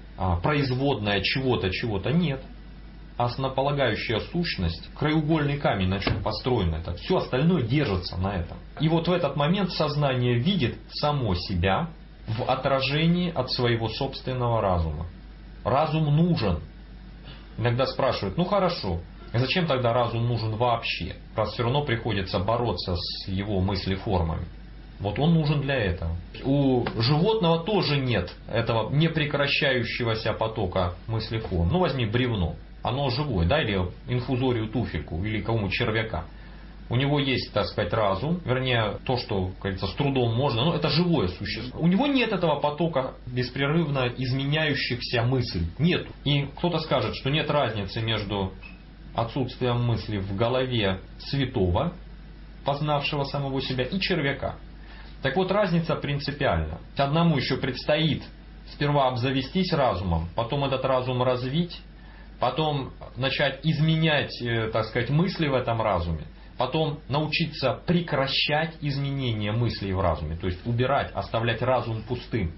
[SPEAKER 3] производная чего-то, чего-то. Нет. Основополагающая сущность, краеугольный камень, на чем построено это. Все остальное держится на этом. И вот в этот момент сознание видит само себя в отражении от своего собственного разума. Разум нужен. Иногда спрашивают, ну хорошо, зачем тогда разум нужен вообще, раз все равно приходится бороться с его мыслеформами? Вот он нужен для этого. У животного тоже нет этого непрекращающегося потока мыслеформ. Ну возьми бревно. Оно живое, да, или инфузорию туфельку, или кому червяка. У него есть, так сказать, разум, вернее, то, что, как говорится, с трудом можно, но это живое существо. У него нет этого потока беспрерывно изменяющихся мыслей. Нету. И кто-то скажет, что нет разницы между отсутствием мысли в голове святого, познавшего самого себя, и червяка. Так вот, разница принципиальна. Одному еще предстоит сперва обзавестись разумом, потом этот разум развить, потом начать изменять, так сказать, мысли в этом разуме, потом научиться прекращать изменение мыслей в разуме, то есть убирать, оставлять разум пустым.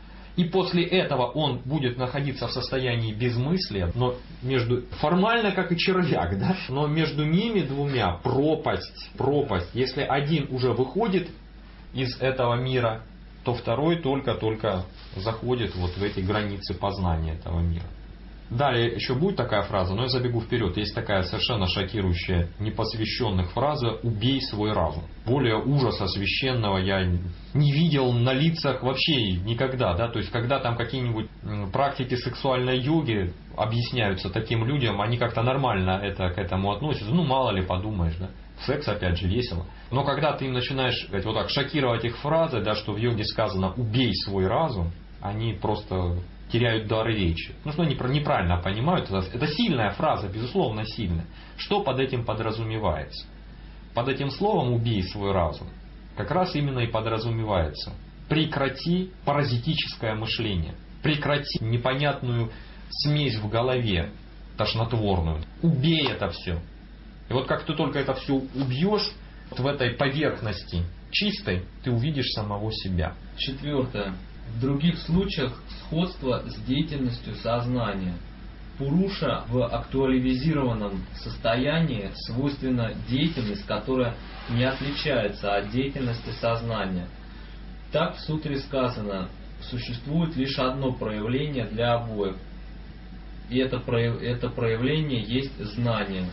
[SPEAKER 3] И после этого он будет находиться в состоянии безмыслия, но формально как и червяк, да? Но между ними двумя пропасть. Если один уже выходит из этого мира, то второй только заходит вот в эти границы познания этого мира. Далее еще будет такая фраза, но я забегу вперед. Есть такая совершенно шокирующая непосвященных фраза «убей свой разум». Более ужаса священного я не видел на лицах вообще никогда. Да? То есть, когда там какие-нибудь практики сексуальной йоги объясняются таким людям, они как-то нормально к этому относятся. Ну, мало ли, подумаешь, да. Секс, опять же, весело. Но когда ты им начинаешь вот так шокировать их фразой, да, что в йоге сказано «убей свой разум», они просто теряют дар речи. Ну, что они неправильно понимают. Это сильная фраза, безусловно, сильная. Что под этим подразумевается? Под этим словом «убей свой разум» как раз именно и подразумевается: прекрати паразитическое мышление, прекрати непонятную смесь в голове, тошнотворную. Убей это все. И вот как ты только это все убьешь, вот в этой поверхности чистой ты увидишь самого себя.
[SPEAKER 2] Четвертое. В других случаях сходство с деятельностью сознания. Пуруша в актуализированном состоянии свойственна деятельность, которая не отличается от деятельности сознания. Так в сутре сказано, существует лишь одно проявление для обоих, и это проявление есть знание.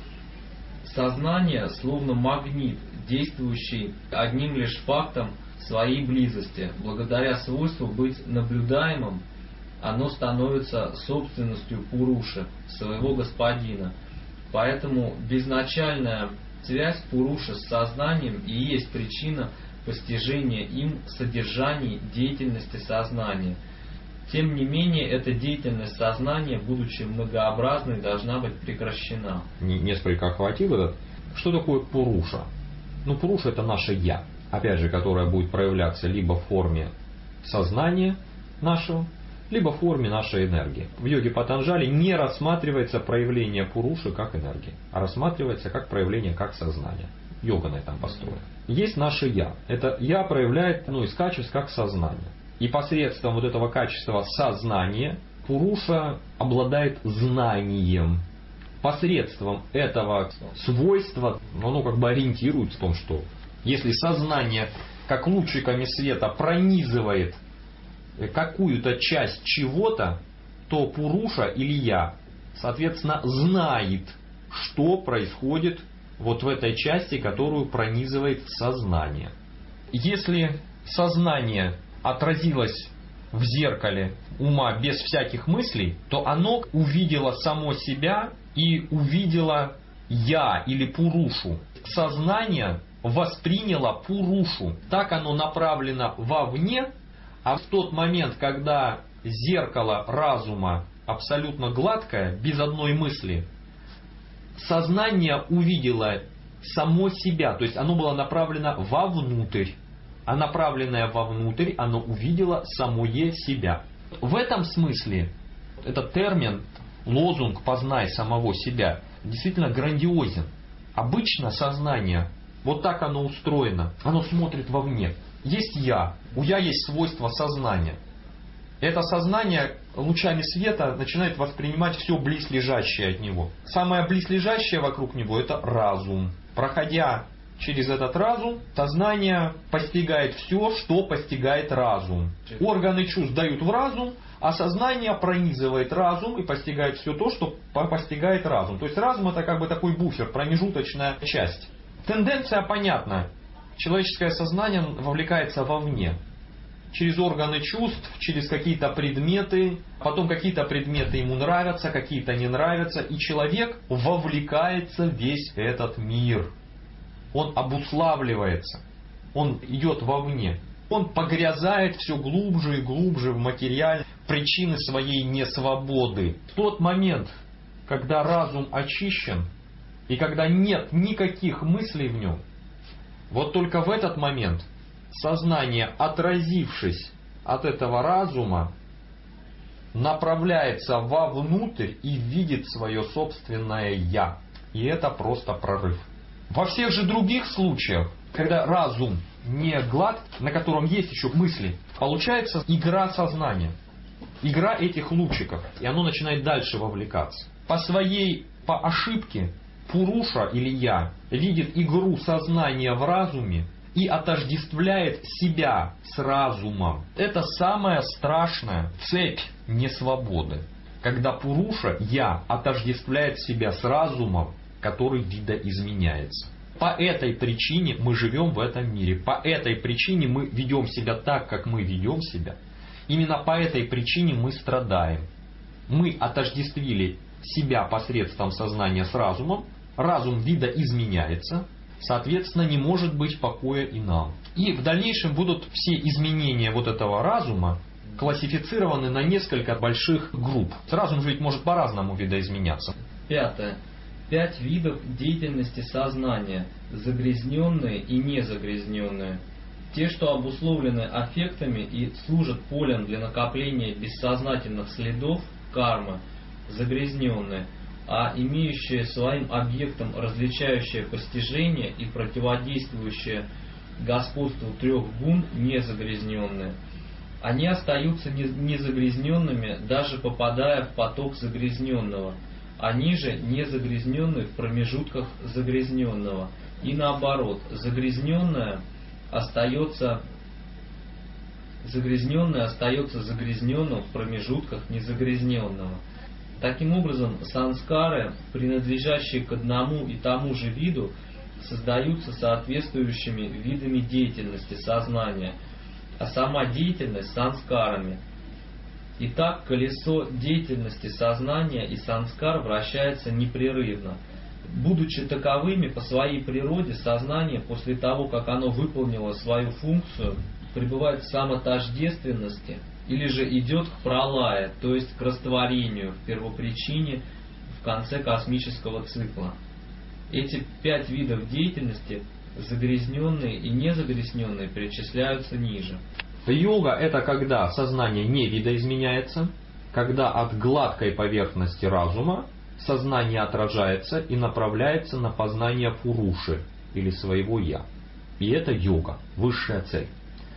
[SPEAKER 2] Сознание словно магнит, действующий одним лишь фактом своей близости. Благодаря свойству быть наблюдаемым, оно становится собственностью Пуруши, своего господина. Поэтому безначальная связь Пуруши с сознанием и есть причина постижения им содержаний деятельности сознания. Тем не менее, эта деятельность сознания, будучи многообразной, должна быть прекращена.
[SPEAKER 3] Несколько охватил этот. Что такое Пуруша? Ну, Пуруша — это наше «я», опять же, которое будет проявляться либо в форме сознания нашего, либо в форме нашей энергии. В йоге Патанджали не рассматривается проявление Пуруши как энергии, а рассматривается как проявление, как сознание. Йога на этом построена. Есть наше «я». Это «я» проявляет одно из качеств как сознание. И посредством вот этого качества сознания Пуруша обладает знанием. Посредством этого свойства оно как бы ориентируется в том, что если сознание как лучиками света пронизывает какую-то часть чего-то, то Пуруша или «я», соответственно, знает, что происходит вот в этой части, которую пронизывает сознание. Если сознание отразилось в зеркале ума без всяких мыслей, то оно увидело само себя и увидело «я» или Пурушу. Сознание восприняло Пурушу. Так оно направлено вовне, а в тот момент, когда зеркало разума абсолютно гладкое, без одной мысли, сознание увидело само себя, то есть оно было направлено вовнутрь. А направленное вовнутрь, оно увидело самое себя. В этом смысле этот термин, лозунг «познай самого себя» действительно грандиозен. Обычно сознание, вот так оно устроено, оно смотрит вовне. Есть «я», у «я» есть свойство сознания. Это сознание лучами света начинает воспринимать все близлежащее от него. Самое близлежащее вокруг него — это разум. Проходя через этот разум, сознание постигает все, что постигает разум. Органы чувств дают в разум, а сознание пронизывает разум и постигает все то, что постигает разум. То есть разум — это как бы такой буфер, промежуточная часть. Тенденция понятна. Человеческое сознание вовлекается вовне. Через органы чувств, через какие-то предметы. Потом какие-то предметы ему нравятся, какие-то не нравятся. И человек вовлекается в весь этот мир. Он обуславливается. Он идет вовне. Он погрязает все глубже и глубже в материальные причины своей несвободы. В тот момент, когда разум очищен, и когда нет никаких мыслей в нем, вот только в этот момент сознание, отразившись от этого разума, направляется вовнутрь и видит свое собственное «я». И это просто прорыв. Во всех же других случаях, когда разум не глад, на котором есть еще мысли, получается игра сознания. Игра этих лучиков. И оно начинает дальше вовлекаться. По ошибке Пуруша или «я» видит игру сознания в разуме и отождествляет себя с разумом. Это самая страшная цепь несвободы. Когда Пуруша, «я», отождествляет себя с разумом, который видоизменяется. По этой причине мы живем в этом мире. По этой причине мы ведем себя так, как мы ведем себя. Именно по этой причине мы страдаем. Мы отождествили себя посредством сознания с разумом. Разум видоизменяется. Соответственно, не может быть покоя и нам. И в дальнейшем будут все изменения вот этого разума классифицированы на несколько больших групп. Разум же ведь может по-разному видоизменяться.
[SPEAKER 2] 5. 5 видов деятельности сознания: загрязненные и незагрязненные. Те, что обусловлены аффектами и служат полем для накопления бессознательных следов кармы, загрязненные, а имеющие своим объектом различающее постижение и противодействующее господству трех гун, незагрязненные. Они остаются незагрязненными, даже попадая в поток загрязненного. Они же не загрязненны в промежутках загрязненного. И наоборот, загрязненное остается загрязненным в промежутках незагрязненного. Таким образом, санскары, принадлежащие к одному и тому же виду, создаются соответствующими видами деятельности сознания, а сама деятельность санскарами. Итак, колесо деятельности сознания и санскар вращается непрерывно. Будучи таковыми по своей природе, сознание после того, как оно выполнило свою функцию, пребывает в самотождественности или же идет к пралае, то есть к растворению в первопричине в конце космического цикла. Эти 5 видов деятельности, загрязненные и незагрязненные, перечисляются ниже.
[SPEAKER 3] Йога – это когда сознание не видоизменяется, когда от гладкой поверхности разума сознание отражается и направляется на познание пуруши или своего «я». И это йога, высшая цель.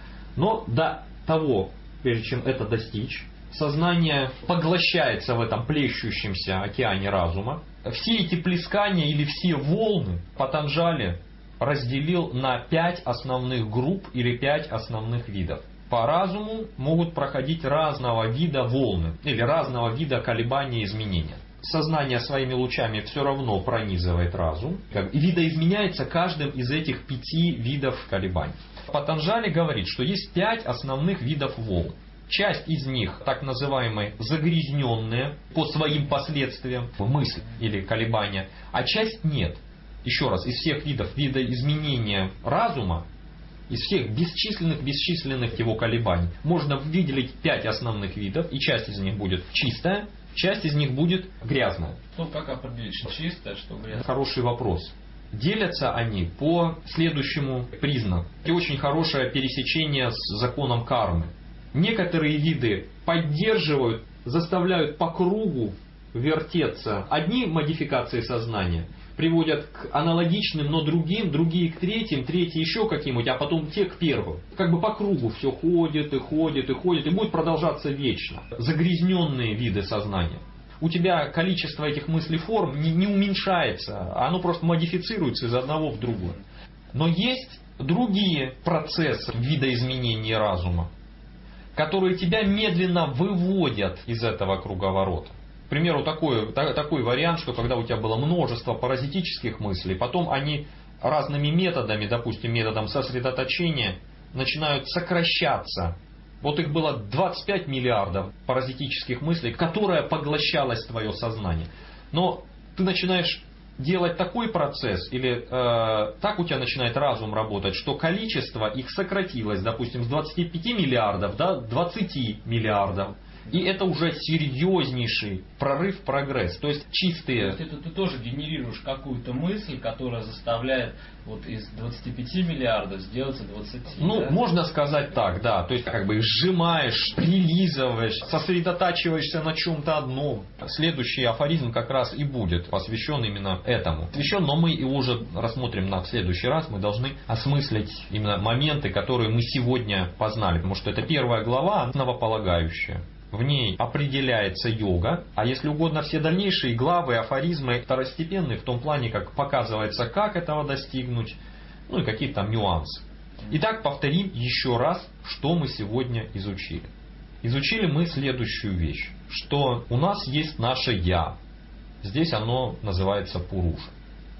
[SPEAKER 3] Но до того, прежде чем это достичь, сознание поглощается в этом плещущемся океане разума. Все эти плескания или все волны Патанджали разделил на 5 основных групп или 5 основных видов. По разуму могут проходить разного вида волны или разного вида колебания и изменения. Сознание своими лучами все равно пронизывает разум и видоизменяется каждым из этих 5 видов колебаний. Патанджали говорит, что есть 5 основных видов волн. Часть из них, так называемые загрязненные по своим последствиям, мысль или колебания, а часть нет. Еще раз, из всех видов видоизменения разума, из всех бесчисленных его колебаний, можно выделить 5 основных видов, и часть из них будет чистая, часть из них будет грязная.
[SPEAKER 2] Ну, как определить, что чистое, что грязное?
[SPEAKER 3] Хороший вопрос. Делятся они по следующему признаку. И очень хорошее пересечение с законом кармы. Некоторые виды поддерживают, заставляют по кругу вертеться. Одни модификации сознания приводят к аналогичным, но другим, другие к третьим, третьи еще каким-нибудь, а потом те к первым. Как бы по кругу все ходит и ходит и ходит, и будет продолжаться вечно. Загрязненные виды сознания. У тебя количество этих мыслеформ не уменьшается, оно просто модифицируется из одного в другое. Но есть другие процессы видоизменения разума, которые тебя медленно выводят из этого круговорота. К примеру, такой вариант, что когда у тебя было множество паразитических мыслей, потом они разными методами, допустим, методом сосредоточения, начинают сокращаться. Вот их было 25 миллиардов паразитических мыслей, которое поглощалось твое сознание. Но ты начинаешь делать такой процесс, или так у тебя начинает разум работать, что количество их сократилось, допустим, с 25 миллиардов до 20 миллиардов. И это уже серьезнейший прорыв, прогресс. То есть чистые...
[SPEAKER 2] То есть ты тоже генерируешь какую-то мысль, которая заставляет вот из 25 миллиардов сделаться 20.
[SPEAKER 3] Ну,
[SPEAKER 2] да?
[SPEAKER 3] Можно сказать так, да. То есть как бы их сжимаешь, прилизываешь, сосредотачиваешься на чем-то одном. Следующий афоризм как раз и будет посвящен именно этому. Посвящен, но мы его уже рассмотрим в следующий раз. Мы должны осмыслить именно моменты, которые мы сегодня познали. Потому что это первая глава, основополагающая. В ней определяется йога, а если угодно все дальнейшие главы, афоризмы второстепенные в том плане, как показывается, как этого достигнуть, ну и какие там нюансы. Итак, повторим еще раз, что мы сегодня изучили. Изучили мы следующую вещь, что у нас есть наше «я». Здесь оно называется пуруша.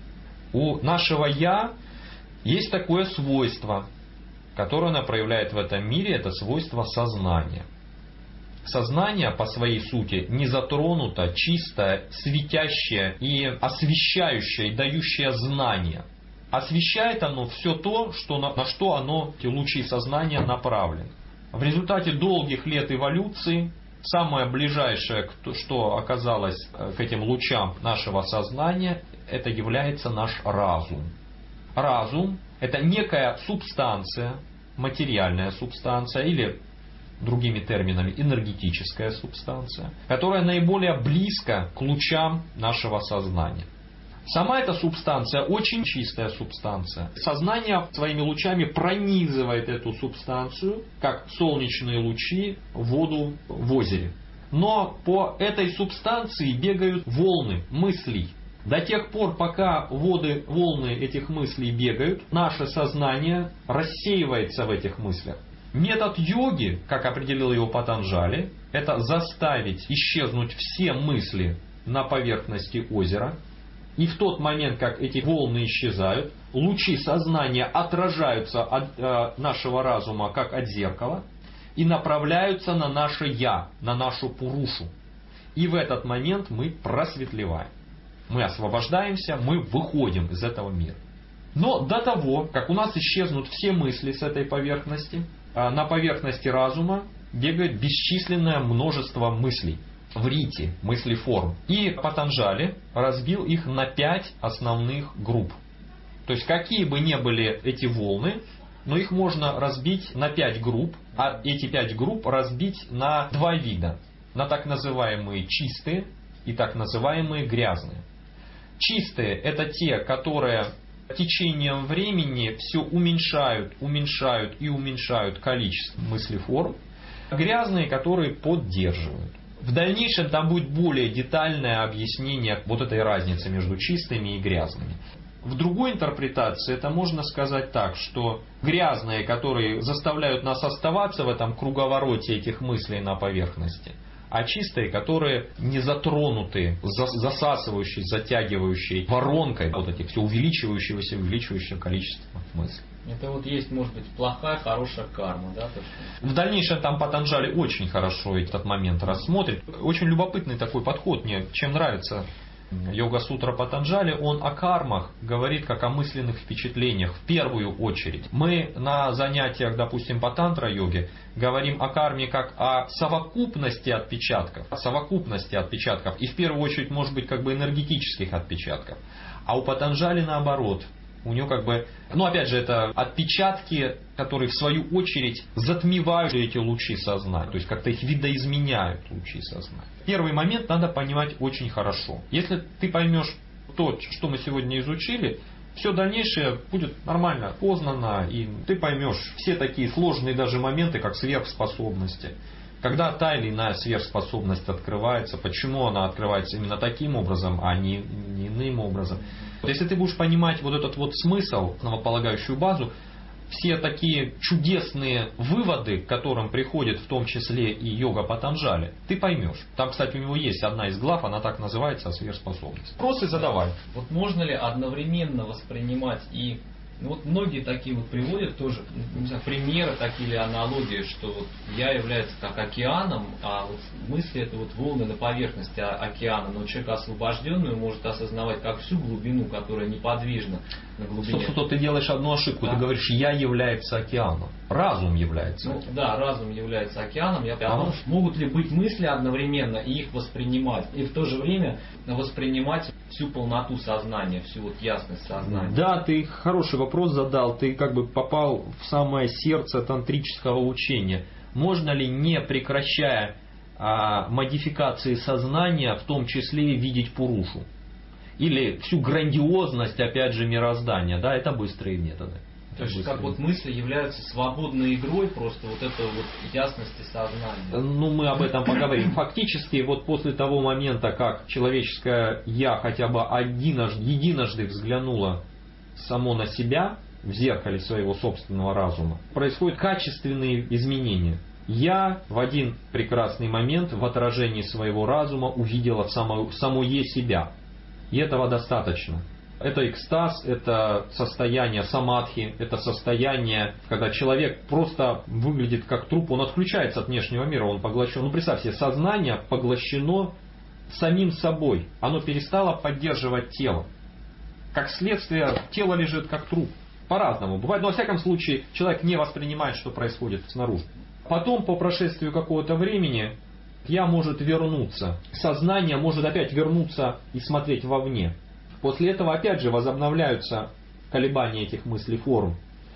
[SPEAKER 3] У нашего «я» есть такое свойство, которое оно проявляет в этом мире, это свойство сознания. Сознание по своей сути не затронуто, чистое, светящее и освещающее, и дающее знания. Освещает оно все то, на что оно, эти лучи сознания, направлены. В результате долгих лет эволюции самое ближайшее, что оказалось к этим лучам нашего сознания, это является наш разум. Разум – это некая субстанция, материальная субстанция или, другими терминами, энергетическая субстанция, которая наиболее близка к лучам нашего сознания. Сама эта субстанция очень чистая субстанция. Сознание своими лучами пронизывает эту субстанцию, как солнечные лучи, воду в озере. Но по этой субстанции бегают волны мыслей. До тех пор, пока волны этих мыслей бегают, наше сознание рассеивается в этих мыслях. Метод йоги, как определил его Патанджали, это заставить исчезнуть все мысли на поверхности озера. И в тот момент, как эти волны исчезают, лучи сознания отражаются от нашего разума, как от зеркала, и направляются на наше «я», на нашу пурушу. И в этот момент мы просветлеваем. Мы освобождаемся, мы выходим из этого мира. Но до того, как у нас исчезнут все мысли с этой поверхности, на поверхности разума бегает бесчисленное множество мыслей. Врити, мысли форм. И Патанджали разбил их на 5 основных групп. То есть какие бы ни были эти волны, но их можно разбить на 5 групп, а эти 5 групп разбить на 2 вида. На так называемые чистые и так называемые грязные. Чистые – это те, которые течением времени все уменьшают и уменьшают количество мыслеформ. Грязные, которые поддерживают. В дальнейшем там будет более детальное объяснение вот этой разницы между чистыми и грязными. В другой интерпретации это можно сказать так, что грязные, которые заставляют нас оставаться в этом круговороте этих мыслей на поверхности, а чистые, которые не затронуты засасывающей, затягивающей воронкой вот этих все увеличивающего количества мыслей.
[SPEAKER 2] Это вот есть, может быть, плохая, хорошая карма, да?
[SPEAKER 3] В дальнейшем там Патанджали очень хорошо этот момент рассмотрит. Очень любопытный такой подход мне, чем нравится Йога-сутра Патанджали, он о кармах говорит как о мысленных впечатлениях в первую очередь. Мы на занятиях, допустим, по тантра-йоге говорим о карме как о совокупности отпечатков. И в первую очередь, может быть, как бы энергетических отпечатков. А у Патанджали наоборот. У него опять же, это отпечатки, которые в свою очередь затмевают эти лучи сознания. То есть как-то их видоизменяют лучи сознания. Первый момент надо понимать очень хорошо. Если ты поймешь то, что мы сегодня изучили, все дальнейшее будет нормально познано, и ты поймешь все такие сложные даже моменты, как сверхспособности. Когда та или иная сверхспособность открывается, почему она открывается именно таким образом, а не иным образом. Если ты будешь понимать вот этот вот смысл, основополагающую базу, все такие чудесные выводы, к которым приходит в том числе и йога Патанджали, ты поймешь. Там, кстати, у него есть одна из глав, она так называется, о сверхспособности. Вопросы задавай.
[SPEAKER 2] Вот можно ли одновременно воспринимать и... Вот многие такие вот приводят тоже, не знаю, примеры такие или аналогии, что вот я является как океаном, а вот мысли это вот волны на поверхности океана, но человек освобожденный может осознавать как всю глубину, которая неподвижна на глубине.
[SPEAKER 3] Стоп, ты делаешь одну ошибку, да? Ты говоришь, я является океаном. Разум является.
[SPEAKER 2] Да, разум является океаном. Могут ли быть мысли одновременно и их воспринимать, и в то же время воспринимать всю полноту сознания, всю вот ясность сознания?
[SPEAKER 3] Да, ты хороший вопрос задал, ты как бы попал в самое сердце тантрического учения. Можно ли, не прекращая модификации сознания, в том числе и видеть пурушу? Или всю грандиозность, опять же, мироздания? Да, это быстрые методы.
[SPEAKER 2] То есть, как вот мысли являются свободной игрой просто вот этой вот ясности сознания.
[SPEAKER 3] Ну, мы об этом поговорим. Фактически, вот после того момента, как человеческое «я» хотя бы единожды взглянуло само на себя в зеркале своего собственного разума, происходят качественные изменения. Я в один прекрасный момент в отражении своего разума увидела самое себя. И этого достаточно. Это экстаз, это состояние самадхи, это состояние, когда человек просто выглядит как труп, он отключается от внешнего мира, он поглощен. Ну, представь себе, сознание поглощено самим собой, оно перестало поддерживать тело. Как следствие, тело лежит как труп. По-разному бывает, но во всяком случае человек не воспринимает, что происходит снаружи. Потом, по прошествию какого-то времени, я может вернуться, сознание может опять вернуться и смотреть вовне. После этого опять же возобновляются колебания этих мыслеформ.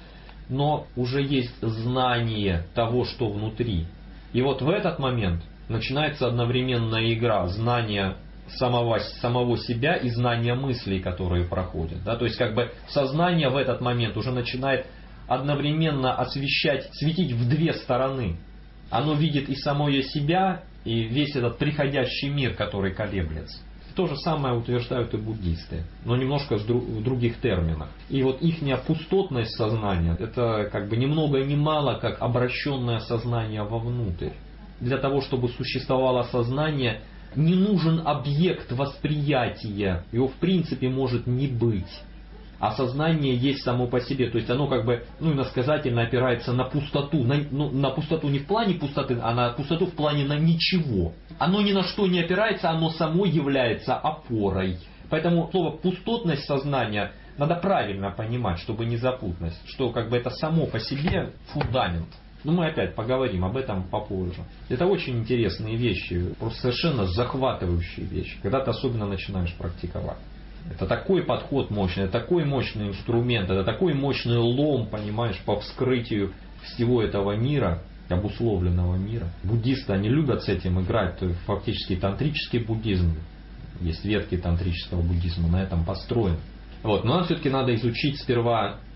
[SPEAKER 3] Но уже есть знание того, что внутри. И вот в этот момент начинается одновременная игра знания самого себя и знания мыслей, которые проходят. Да? То есть как бы сознание в этот момент уже начинает одновременно светить в две стороны. Оно видит и самое себя, и весь этот приходящий мир, который колеблется. То же самое утверждают и буддисты, но немножко в других терминах. И вот ихняя пустотность сознания, это как бы ни много ни мало, как обращенное сознание вовнутрь. Для того, чтобы существовало сознание, не нужен объект восприятия, его в принципе может не быть. А сознание есть само по себе, то есть оно как бы, иносказательно опирается на пустоту, на пустоту не в плане пустоты, а на пустоту в плане на ничего. Оно ни на что не опирается, оно само является опорой. Поэтому слово пустотность сознания надо правильно понимать, чтобы не запутать, что как бы это само по себе фундамент. Но мы опять поговорим об этом попозже. Это очень интересные вещи, просто совершенно захватывающие вещи, когда ты особенно начинаешь практиковать. Это такой подход мощный, это такой мощный инструмент, это такой мощный лом, понимаешь, по вскрытию всего этого мира, обусловленного мира. Буддисты, они любят с этим играть, то есть фактически тантрический буддизм, есть ветки тантрического буддизма, на этом построен. Вот, но нам все-таки надо изучить сперва